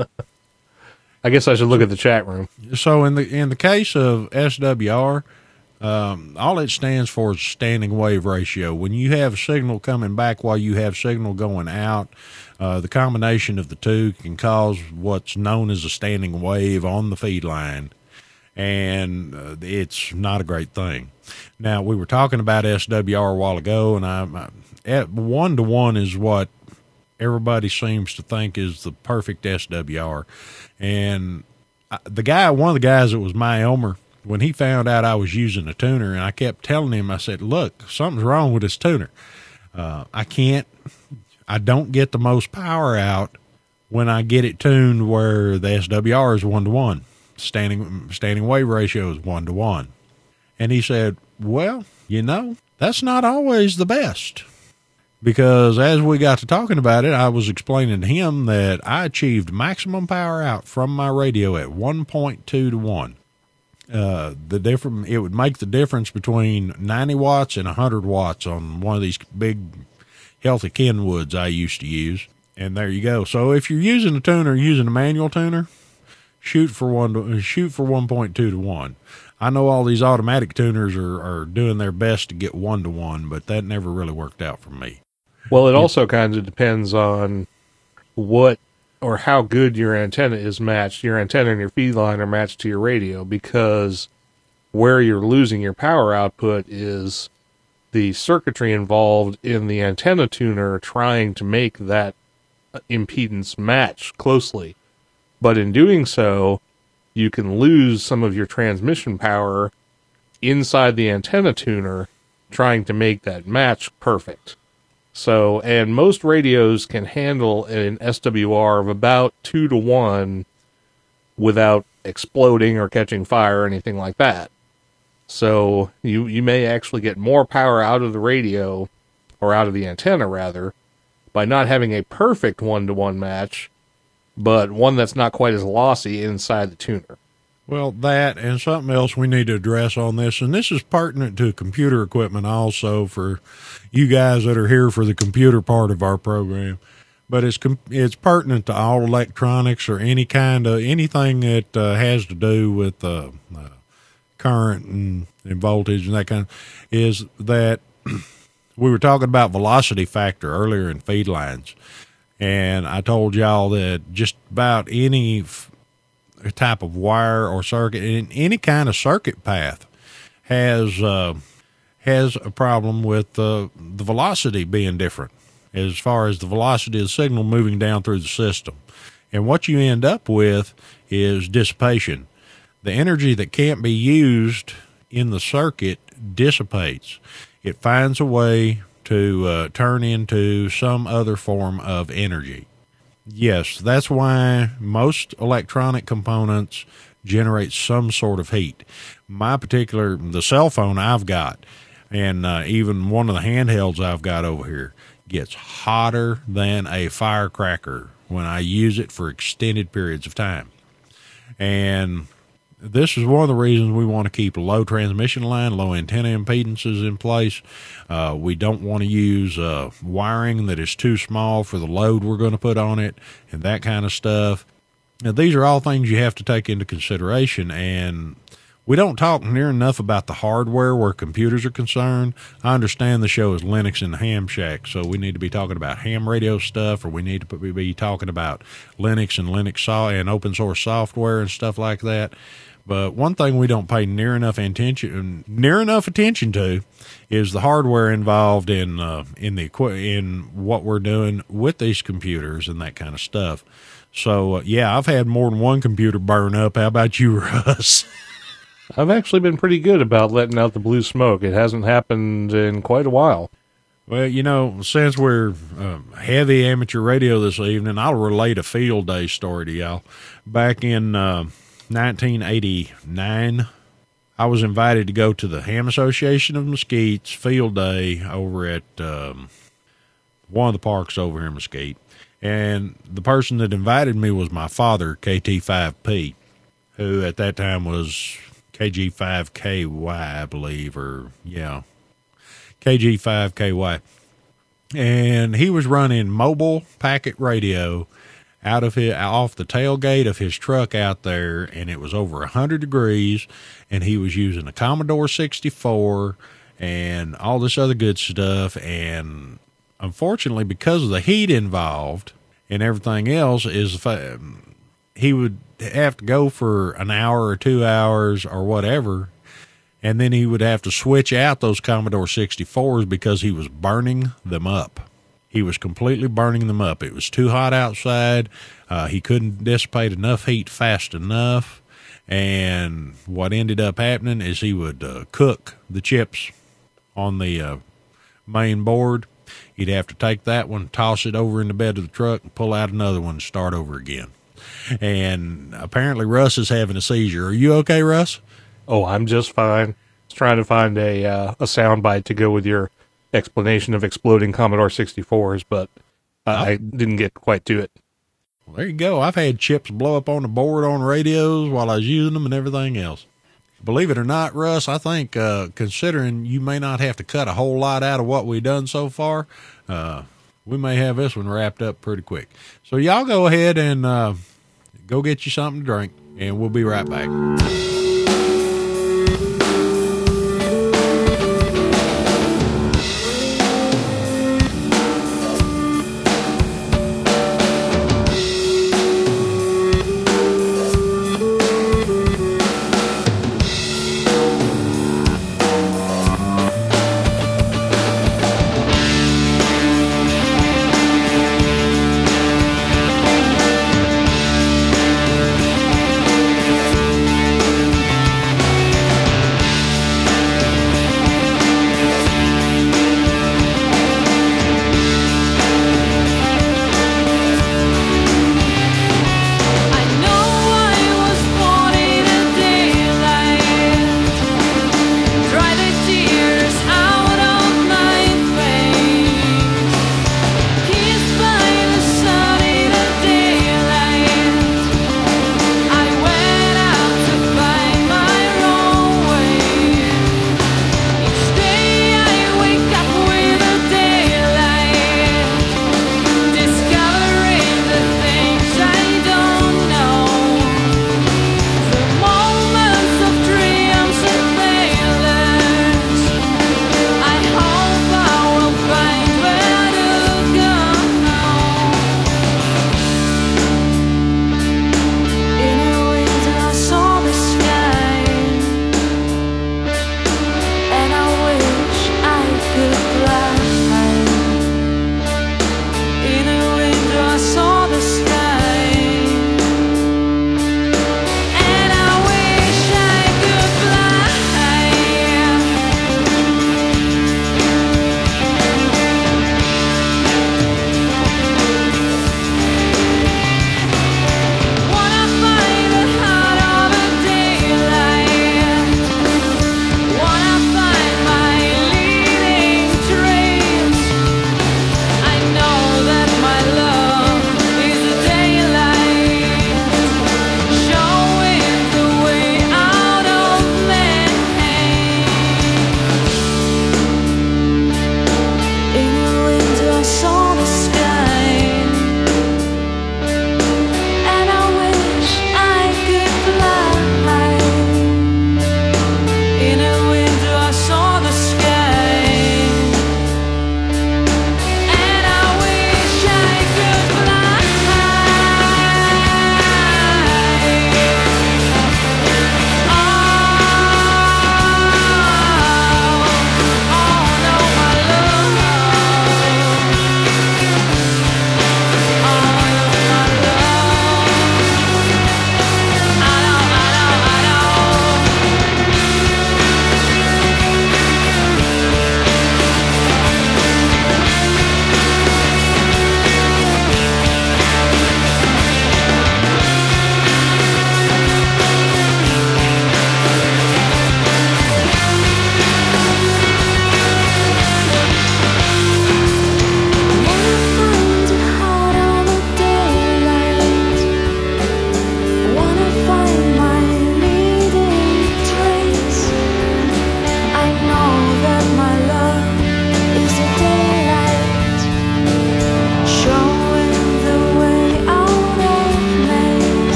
I guess I should look at the chat room. So in the in the case of S W R, um, all it stands for is standing wave ratio. When you have signal coming back while you have signal going out, uh, the combination of the two can cause what's known as a standing wave on the feed line, and uh, it's not a great thing. Now, we were talking about S W R a while ago, and I, I one to one is what everybody seems to think is the perfect S W R. And I, the guy, one of the guys that was my Elmer, when he found out I was using a tuner, and I kept telling him, I said, look, something's wrong with this tuner. Uh, I can't, I don't get the most power out when I get it tuned where the S W R is one to one. standing standing wave ratio is one to one. And he said, well, you know, that's not always the best. Because as we got to talking about it, I was explaining to him that I achieved maximum power out from my radio at one point two to one. Uh, the different, it would make the difference between ninety watts and one hundred watts on one of these big healthy Kenwoods I used to use. And there you go. So if you're using a tuner, using a manual tuner, shoot for one to, shoot for one point two to one. I know all these automatic tuners are, are doing their best to get one to one, but that never really worked out for me. Well, it also kind of depends on what or how good your antenna is matched. Your antenna and your feed line are matched to your radio, because where you're losing your power output is the circuitry involved in the antenna tuner trying to make that impedance match closely. But in doing so, you can lose some of your transmission power inside the antenna tuner trying to make that match perfect. So, and most radios can handle an S W R of about two to one without exploding or catching fire or anything like that. So, you, you may actually get more power out of the radio, or out of the antenna rather, by not having a perfect one to one match, but one that's not quite as lossy inside the tuner. Well, that and something else we need to address on this, and this is pertinent to computer equipment also for you guys that are here for the computer part of our program, but it's it's pertinent to all electronics or any kind of anything that uh, has to do with uh, uh, current and, and voltage and that kind of, is that we were talking about velocity factor earlier in feed lines, and I told y'all that just about any f- type of wire or circuit in any kind of circuit path has uh, has a problem with uh, the velocity being different as far as the velocity of the signal moving down through the system. And what you end up with is dissipation. The energy that can't be used in the circuit dissipates. It finds a way to uh, turn into some other form of energy. Yes, that's why most electronic components generate some sort of heat. My particular, the cell phone I've got, and uh, even one of the handhelds I've got over here, gets hotter than a firecracker when I use it for extended periods of time. And this is one of the reasons we want to keep a low transmission line, low antenna impedances in place. Uh, we don't want to use uh, wiring that is too small for the load we're going to put on it and that kind of stuff. Now, these are all things you have to take into consideration, and we don't talk near enough about the hardware where computers are concerned. I understand the show is Linux and Ham Shack, so we need to be talking about ham radio stuff, or we need to be talking about Linux and Linux so- and open source software and stuff like that. But one thing we don't pay near enough attention, near enough attention to, is the hardware involved in uh, in the in what we're doing with these computers and that kind of stuff. So uh, yeah, I've had more than one computer burn up. How about you, Russ? I've actually been pretty good about letting out the blue smoke. It hasn't happened in quite a while. Well, you know, since we're um, heavy amateur radio this evening, I'll relate a field day story to y'all. Back in uh, nineteen eighty-nine, I was invited to go to the Ham Association of Mesquite's field day over at um, one of the parks over here in Mesquite. And the person that invited me was my father, K T five P, who at that time was K G five K Y, I believe, or yeah, K G five K Y. And he was running mobile packet radio out of his, off the tailgate of his truck out there, and it was over a hundred degrees, and he was using a Commodore sixty-four and all this other good stuff. And unfortunately, because of the heat involved and everything else, is he would have to go for an hour or two hours or whatever, and then he would have to switch out those Commodore sixty-fours because he was burning them up. He was completely burning them up. It was too hot outside. Uh, he couldn't dissipate enough heat fast enough. And what ended up happening is he would uh, cook the chips on the uh, main board. He'd have to take that one, toss it over in the bed of the truck, and pull out another one and start over again. And apparently Russ is having a seizure. Are you okay, Russ? Oh, I'm just fine. Just trying to find a uh, a soundbite to go with your explanation of exploding Commodore sixty-fours, but uh, I didn't get quite to it. Well, there you go. I've had chips blow up on the board on radios while I was using them and everything else. Believe it or not, Russ, I think uh, considering you may not have to cut a whole lot out of what we've done so far, uh, we may have this one wrapped up pretty quick. So y'all go ahead and uh, go get you something to drink, and we'll be right back.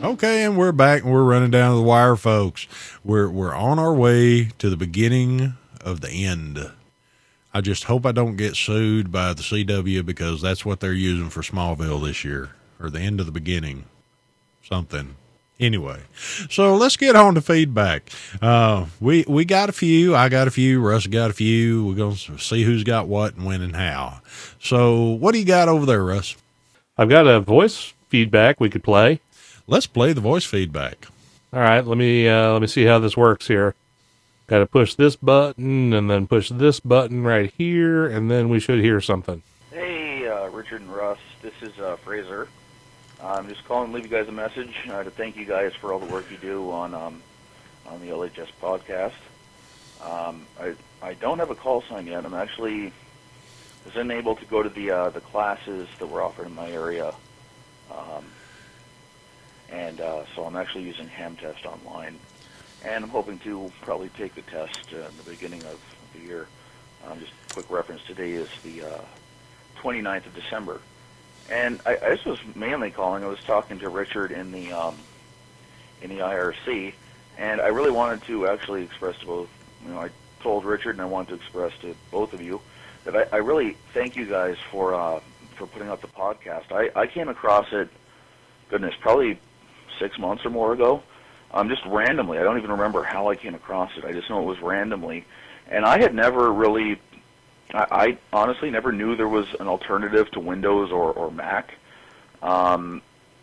Okay, and we're back, and we're running down to the wire, folks. We're we're on our way to the beginning of the end. I just hope I don't get sued by the C W, because that's what they're using for Smallville this year, or the end of the beginning, something. Anyway, so let's get on to feedback. Uh, we we got a few. I got a few. Russ got a few. We're going to see who's got what and when and how. So what do you got over there, Russ? I've got a voice feedback we could play. Let's play the voice feedback. All right, let me uh, let me see how this works here. Got to push this button and then push this button right here, and then we should hear something. Hey, uh, Richard and Russ. This is uh, Fraser. I'm just calling to leave you guys a message uh, to thank you guys for all the work you do on um, on the L H S podcast. Um, I I don't have a call sign yet. I'm actually was unable to go to the uh, the classes that were offered in my area, um, and uh, so I'm actually using HamTest online. And I'm hoping to probably take the test uh, in the beginning of the year. Um, just a quick reference, today is the uh, twenty-ninth of December. And I, I just was mainly calling, I was talking to Richard in the um, in the I R C, and I really wanted to actually express to both, you know, I told Richard and I wanted to express to both of you that I, I really thank you guys for uh, for putting up the podcast. I, I came across it, goodness, probably six months or more ago. Um, just randomly. I don't even remember how I came across it. I just know it was randomly. And I had never really, I, I honestly never knew there was an alternative to Windows or, or Mac. Um,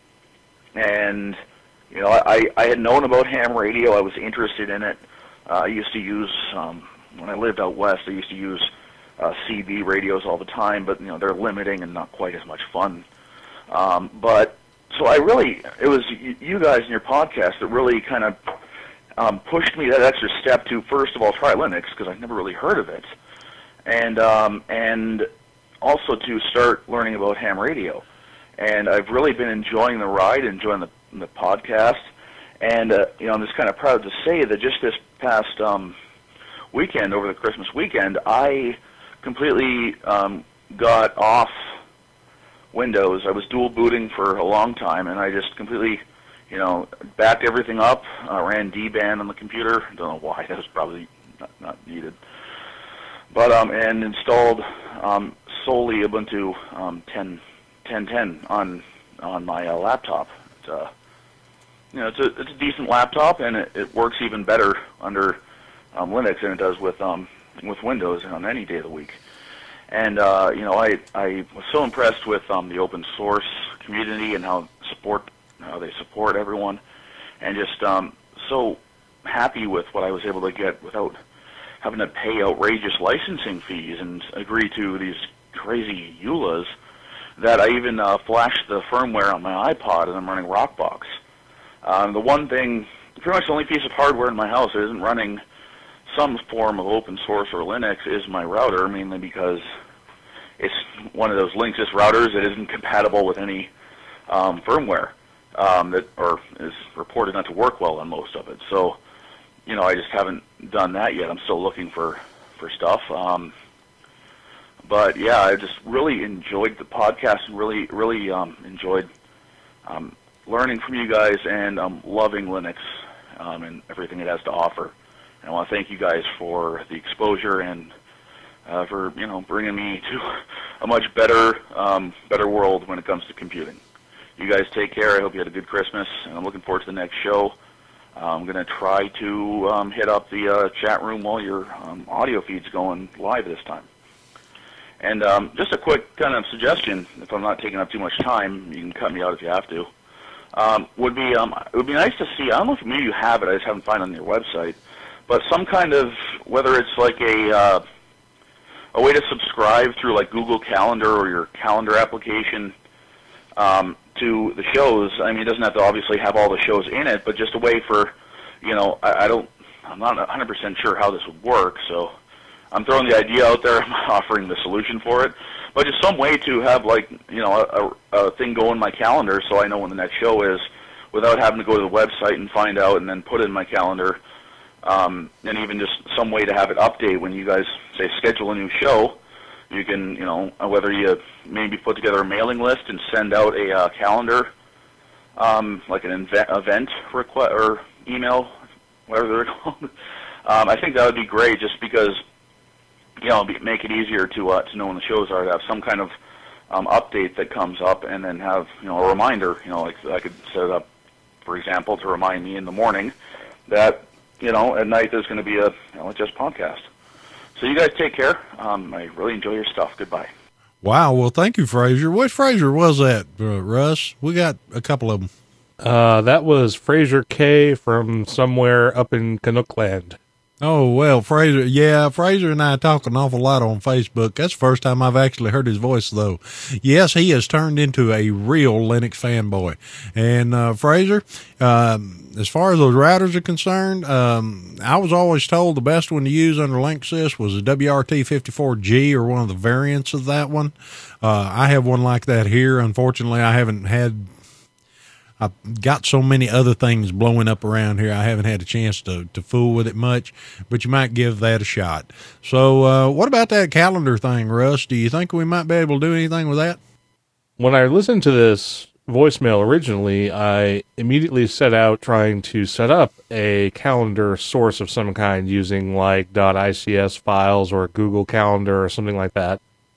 and, you know, I, I had known about ham radio. I was interested in it. Uh, I used to use, um, when I lived out west, I used to use uh, C B radios all the time, but, you know, they're limiting and not quite as much fun. Um, but So I really, it was you guys and your podcast that really kind of um, pushed me that extra step to, first of all, try Linux, because I've never really heard of it, and um, and also to start learning about ham radio. And I've really been enjoying the ride, enjoying the, the podcast, and uh, you know, I'm just kind of proud to say that just this past um, weekend, over the Christmas weekend, I completely um, got off Windows. I was dual booting for a long time, and I just completely, you know, backed everything up, uh, ran D-Ban on the computer. Don't know why, that was probably not, not needed. But, um, and installed um, solely Ubuntu um, ten ten on on my uh, laptop. It's, uh, you know, it's a, it's a decent laptop, and it, it works even better under um, Linux than it does with, um, with Windows on any day of the week. And, uh, you know, I, I was so impressed with um, the open source community and how support how they support everyone, and just um, so happy with what I was able to get without having to pay outrageous licensing fees and agree to these crazy E U L As, that I even uh, flashed the firmware on my iPod and I'm running Rockbox. Um, the one thing, pretty much the only piece of hardware in my house that isn't running some form of open source or Linux is my router, mainly because it's one of those Linksys routers that isn't compatible with any um, firmware um, that, or is reported not to work well on most of it. So, you know, I just haven't done that yet. I'm still looking for for stuff. Um, but yeah, I just really enjoyed the podcast and really, really um, enjoyed um, learning from you guys and um, loving Linux um, and everything it has to offer. And I want to thank you guys for the exposure and uh, for, you know, bringing me to a much better um, better world when it comes to computing. You guys take care. I hope you had a good Christmas, and I'm looking forward to the next show. Uh, I'm going to try to um, hit up the uh, chat room while your um, audio feed's going live this time. And um, just a quick kind of suggestion, if I'm not taking up too much time, you can cut me out if you have to, um, would be um, it would be nice to see, I don't know if maybe you have it, I just haven't found it on your website, but some kind of, whether it's like a uh, a way to subscribe through like Google Calendar or your calendar application um, to the shows. I mean, it doesn't have to obviously have all the shows in it, but just a way for, you know, I, I don't, I'm not one hundred percent sure how this would work, so I'm throwing the idea out there. I'm not offering the solution for it, but just some way to have like, you know, a, a thing go in my calendar so I know when the next show is, without having to go to the website and find out and then put it in my calendar. Um, and even just some way to have it update when you guys say schedule a new show. You can, you know, whether you maybe put together a mailing list and send out a uh, calendar um, like an inve- event request or email, whatever they're called, um, I think that would be great. Just because, you know, be, make it easier to uh, to know when the shows are. To have some kind of um, update that comes up, and then have, you know, a reminder. You know, like I could set it up, for example, to remind me in the morning that, you know, at night there's going to be a, you know, just podcast. So you guys take care. Um, I really enjoy your stuff. Goodbye. Wow. Well, thank you, Fraser. Which Fraser was that, uh, Russ? We got a couple of them. Uh, that was Fraser K from somewhere up in Canuckland. Oh, well, Fraser, yeah, Fraser and I talk an awful lot on Facebook. That's the first time I've actually heard his voice, though. Yes, he has turned into a real Linux fanboy. And, uh, Fraser, um, as far as those routers are concerned, um, I was always told the best one to use under Linksys was a W R T fifty-four G or one of the variants of that one. Uh, I have one like that here. Unfortunately, I haven't had I've got so many other things blowing up around here, I haven't had a chance to, to fool with it much, but you might give that a shot. So uh, what about that calendar thing, Russ? Do you think we might be able to do anything with that? When I listened to this voicemail originally, I immediately set out trying to set up a calendar source of some kind using like .ics files or Google Calendar or something like that.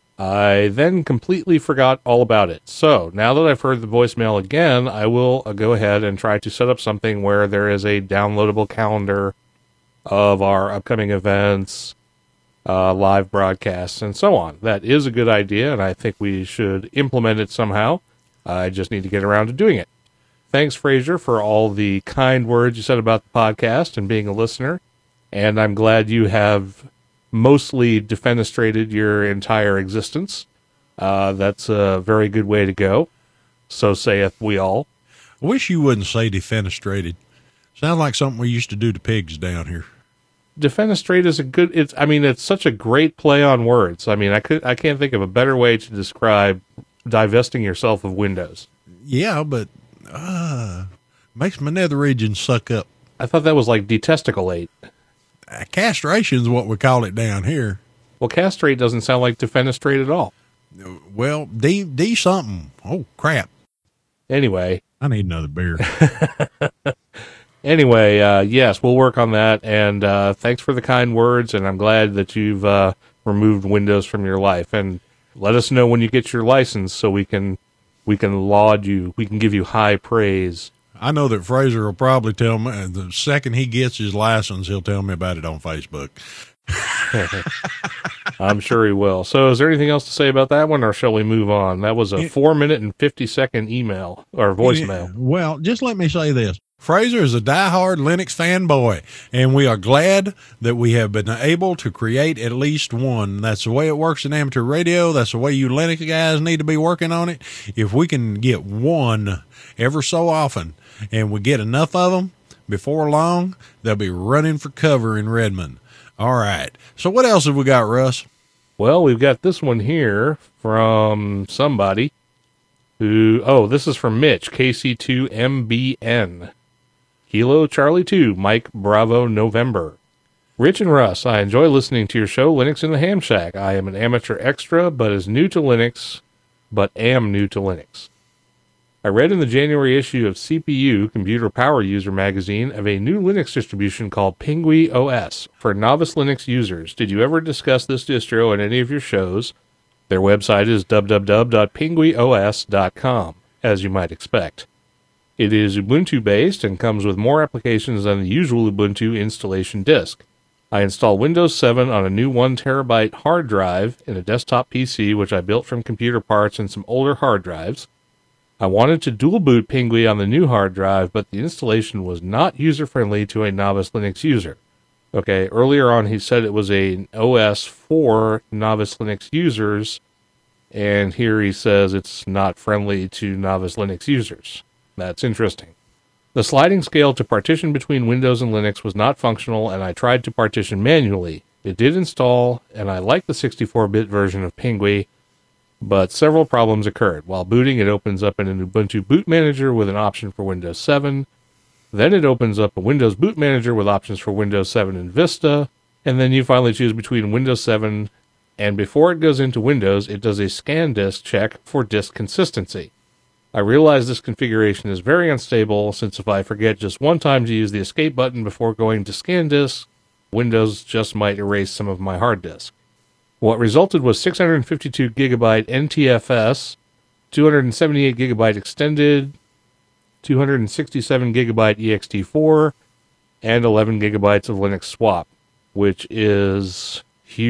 I then completely forgot all about it. So now that I've heard the voicemail again, I will uh, go ahead and try to set up something where there is a downloadable calendar of our upcoming events, uh, live broadcasts, and so on. That is a good idea, and I think we should implement it somehow. I just need to get around to doing it. Thanks, Fraser, for all the kind words you said about the podcast and being a listener, and I'm glad you have mostly defenestrated your entire existence. Uh, that's a very good way to go. So saith we all. I wish you wouldn't say defenestrated. Sounds like something we used to do to pigs down here. Defenestrate is a good, it's, I mean, it's such a great play on words. I mean, I could, I can't think of a better way to describe divesting yourself of windows. Yeah, but, uh, makes my nether region suck up. I thought that was like detesticulate. Castration's what we call it down here. Well, castrate doesn't sound like defenestrate at all. Well, D, D something. Oh, crap. Anyway. I need another beer. Anyway, uh, yes, we'll work on that, and uh, thanks for the kind words, and I'm glad that you've uh, removed Windows from your life, and let us know when you get your license so we can we can laud you, we can give you high praise. I know that Fraser will probably tell me, the second he gets his license, he'll tell me about it on Facebook. I'm sure he will. So is there anything else to say about that one, or shall we move on? That was a four minute and fifty second email, or voicemail. Well, just let me say this. Fraser is a diehard Linux fanboy, and we are glad that we have been able to create at least one. That's the way it works in amateur radio. That's the way you Linux guys need to be working on it. If we can get one ever so often, and we get enough of them, before long, they'll be running for cover in Redmond. All right. So what else have we got, Russ? Well, we've got this one here from somebody who, oh, this is from Mitch, K C two M B N. Kilo Charlie two, Mike Bravo November. Rich and Russ, I enjoy listening to your show, Linux in the Ham Shack. I am an amateur extra, but is new to Linux, but am new to Linux. I read in the January issue of C P U, Computer Power User magazine, of a new Linux distribution called Pingui O S for novice Linux users. Did you ever discuss this distro in any of your shows? Their website is w w w dot pingui o s dot com, as you might expect. It is Ubuntu-based and comes with more applications than the usual Ubuntu installation disk. I installed Windows seven on a new one terabyte hard drive in a desktop P C, which I built from computer parts and some older hard drives. I wanted to dual boot Pingui on the new hard drive, but the installation was not user-friendly to a novice Linux user. Okay, earlier on he said it was an O S for novice Linux users, and here he says it's not friendly to novice Linux users. That's interesting. The sliding scale to partition between Windows and Linux was not functional, and I tried to partition manually. It did install, and I like the sixty-four bit version of Pingui, but several problems occurred. While booting, it opens up in an Ubuntu Boot Manager with an option for Windows seven. Then it opens up a Windows Boot Manager with options for Windows seven and Vista. And then you finally choose between Windows seven, and before it goes into Windows, it does a scan disk check for disk consistency. I realize this configuration is very unstable, since if I forget just one time to use the escape button before going to scan disk, Windows just might erase some of my hard disk. What resulted was six hundred fifty-two gigabyte N T F S, two hundred seventy-eight gigabyte extended, two hundred sixty-seven gigabyte E X T four, and eleven gigabytes of Linux swap, which is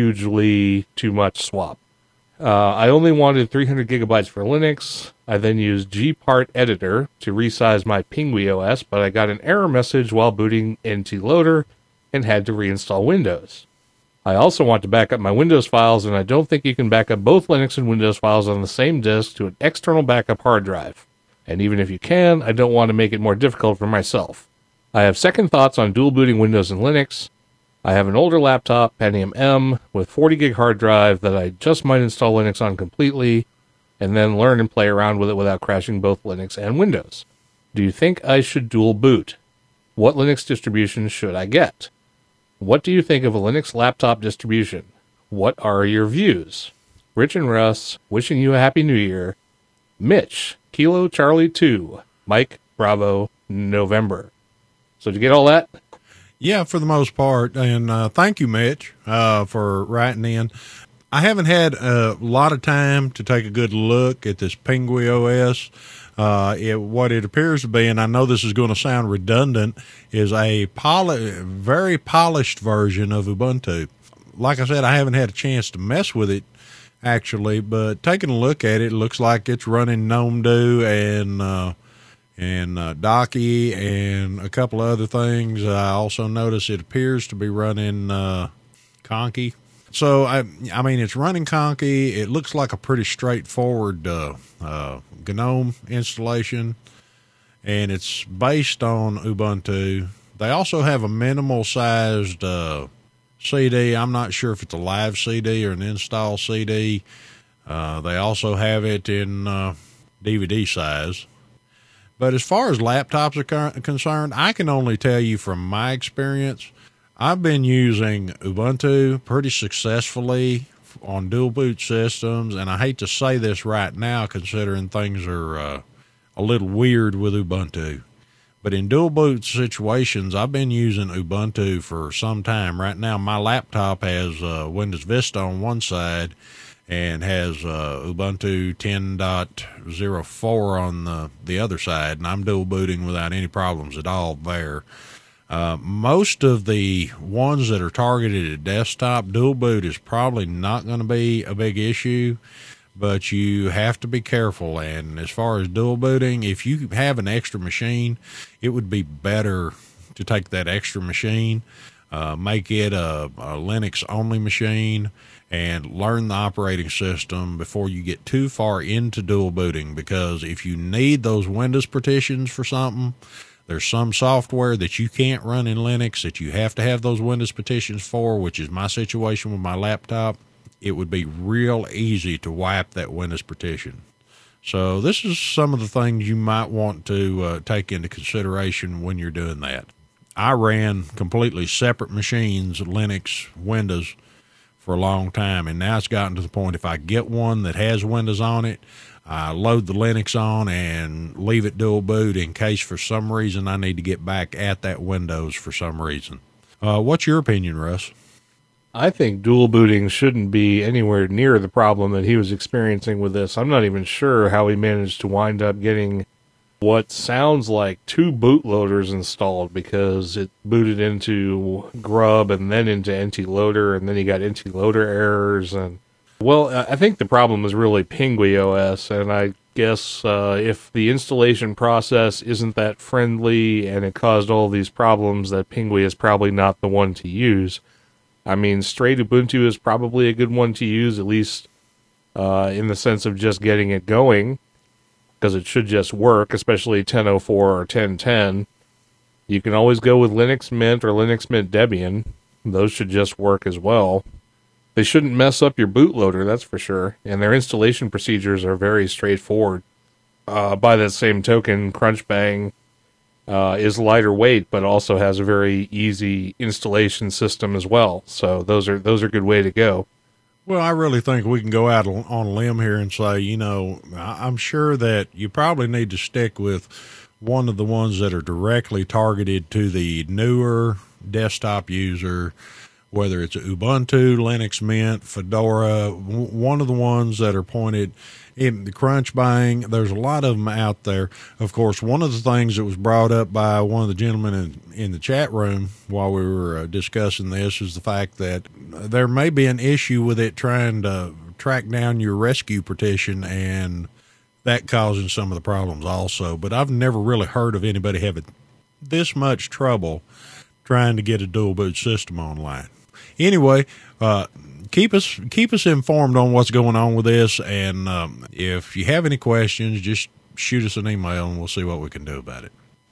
hugely too much swap. Uh, I only wanted three hundred gigabytes for Linux. I then used Gpart Editor to resize my PinguiOS, but I got an error message while booting N T Loader and had to reinstall Windows. I also want to back up my Windows files, and I don't think you can back up both Linux and Windows files on the same disk to an external backup hard drive. And even if you can, I don't want to make it more difficult for myself. I have second thoughts on dual booting Windows and Linux. I have an older laptop, Pentium M, with forty gig hard drive that I just might install Linux on completely, and then learn and play around with it without crashing both Linux and Windows. Do you think I should dual boot? What Linux distribution should I get? What do you think of a Linux laptop distribution? What are your views? Rich and Russ, wishing you a Happy New Year. Mitch, Kilo Charlie two, Mike Bravo, November. So did you get all that? Yeah, for the most part. And uh, thank you, Mitch, uh, for writing in. I haven't had a lot of time to take a good look at this PinguiOS. Uh, it, what it appears to be, and I know this is going to sound redundant, is a poli- very polished version of Ubuntu. Like I said, I haven't had a chance to mess with it, actually, but taking a look at it, it looks like it's running GNOME-Do and uh, and uh, Docky and a couple of other things. I also notice it appears to be running uh, Conky. So, I I mean, it's running Conky. It looks like a pretty straightforward uh, uh, GNOME installation, and it's based on Ubuntu. They also have a minimal-sized uh, C D. I'm not sure if it's a live C D or an install C D. Uh, they also have it in uh, D V D size. But as far as laptops are con- concerned, I can only tell you from my experience, I've been using Ubuntu pretty successfully on dual boot systems, and I hate to say this right now considering things are uh, a little weird with Ubuntu. But in dual boot situations, I've been using Ubuntu for some time. Right now, my laptop has uh, Windows Vista on one side and has uh, Ubuntu ten point oh four on the, the other side, and I'm dual booting without any problems at all there. Uh, most of the ones that are targeted at desktop, dual boot is probably not going to be a big issue, but you have to be careful. And as far as dual booting, if you have an extra machine, it would be better to take that extra machine, uh, make it a, a Linux only machine, and learn the operating system before you get too far into dual booting, because if you need those Windows partitions for something, there's some software that you can't run in Linux that you have to have those Windows partitions for, which is my situation with my laptop. It would be real easy to wipe that Windows partition. So this is some of the things you might want to uh, take into consideration when you're doing that. I ran completely separate machines, Linux, Windows, for a long time, and now it's gotten to the point if I get one that has Windows on it, I load the Linux on and leave it dual boot in case for some reason I need to get back at that Windows for some reason. Uh, what's your opinion, Russ? I think dual booting shouldn't be anywhere near the problem that he was experiencing with this. I'm not even sure how he managed to wind up getting what sounds like two bootloaders installed, because it booted into Grub and then into N T Loader, and then he got N T Loader errors. And well, I think the problem is really PinguiOS, and I guess uh, if the installation process isn't that friendly and it caused all these problems, that Pingui is probably not the one to use. I mean, straight Ubuntu is probably a good one to use, at least uh, in the sense of just getting it going, because it should just work, especially ten oh four or ten ten. You can always go with Linux Mint or Linux Mint Debian. Those should just work as well. They shouldn't mess up your bootloader, that's for sure, and their installation procedures are very straightforward. Uh, by that same token, Crunchbang uh, is lighter weight, but also has a very easy installation system as well. So those are those are a good way to go. Well, I really think we can go out on a limb here and say, you know, I'm sure that you probably need to stick with one of the ones that are directly targeted to the newer desktop user, whether it's Ubuntu, Linux Mint, Fedora, one of the ones that are pointed in the Crunchbang. There's a lot of them out there. Of course, one of the things that was brought up by one of the gentlemen in, in the chat room while we were uh, discussing this is the fact that there may be an issue with it trying to track down your rescue partition, and that causing some of the problems also. But I've never really heard of anybody having this much trouble trying to get a dual boot system online. Anyway, uh, keep us keep us informed on what's going on with this, and um, if you have any questions, just shoot us an email, and we'll see what we can do about it.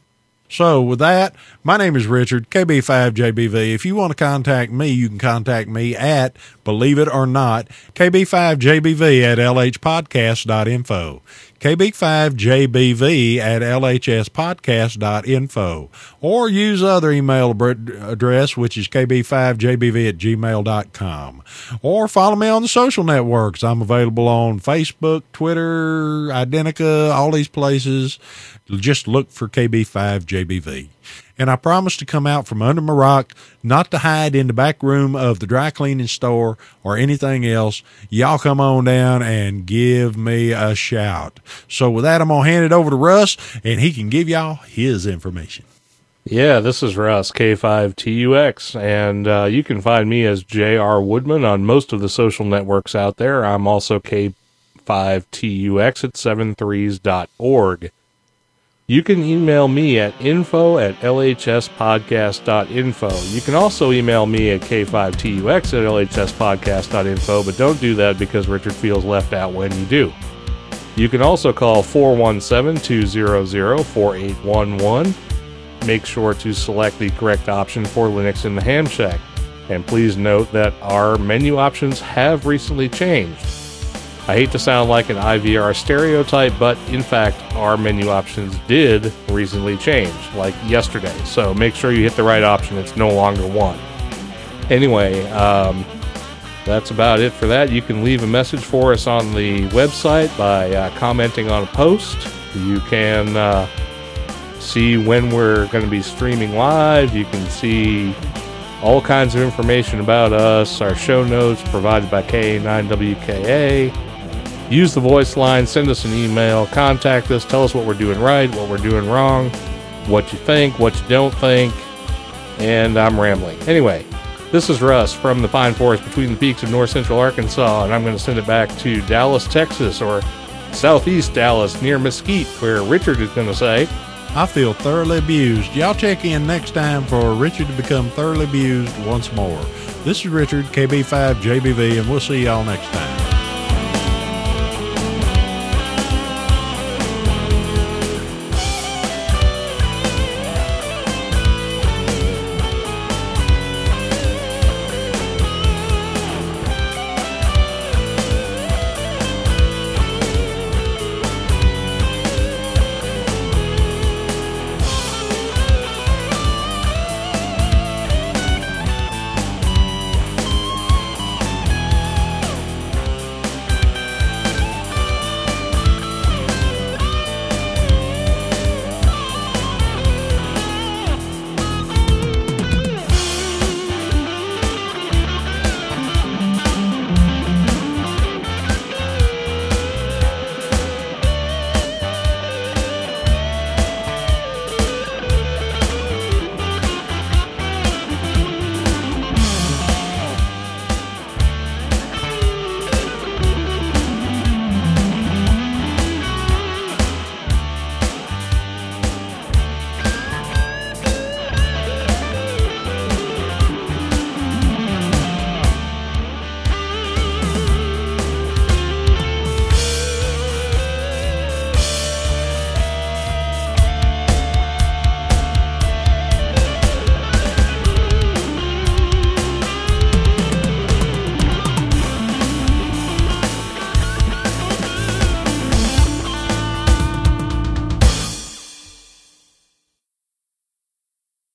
So with that, my name is Richard, K B five J B V. If you want to contact me, you can contact me at, believe it or not, K B five J B V at L H podcast dot info. K B five J B V at L H S podcast dot info. Or use other email address, which is K B five J B V at gmail dot com. Or follow me on the social networks. I'm available on Facebook, Twitter, Identica, all these places. Just look for K B five J B V. And I promise to come out from under my rock, not to hide in the back room of the dry cleaning store or anything else. Y'all come on down and give me a shout. So with that, I'm going to hand it over to Russ, and he can give y'all his information. Yeah, this is Russ, K five T U X, and uh, you can find me as J R Woodman on most of the social networks out there. I'm also K five T U X at seven threes dot org. You can email me at info at L H S podcast dot info. You can also email me at K five T U X at L H S podcast dot info, but don't do that because Richard feels left out when you do. You can also call four one seven, two zero zero, four eight one one. Make sure to select the correct option for Linux in the Ham Shack. And please note that our menu options have recently changed. I hate to sound like an I V R stereotype, but in fact, our menu options did recently change, like yesterday. So make sure you hit the right option. It's no longer one. Anyway, um, that's about it for that. You can leave a message for us on the website by uh, commenting on a post. You can uh, see when we're going to be streaming live. You can see all kinds of information about us, our show notes provided by K A nine W K A. Use the voice line, send us an email, contact us, tell us what we're doing right, what we're doing wrong, what you think, what you don't think, and I'm rambling. Anyway, this is Russ from the Pine Forest between the peaks of north central Arkansas, and I'm going to send it back to Dallas, Texas, or southeast Dallas near Mesquite, where Richard is going to say, I feel thoroughly abused. Y'all check in next time for Richard to become thoroughly abused once more. This is Richard, K B five J B V, and we'll see y'all next time.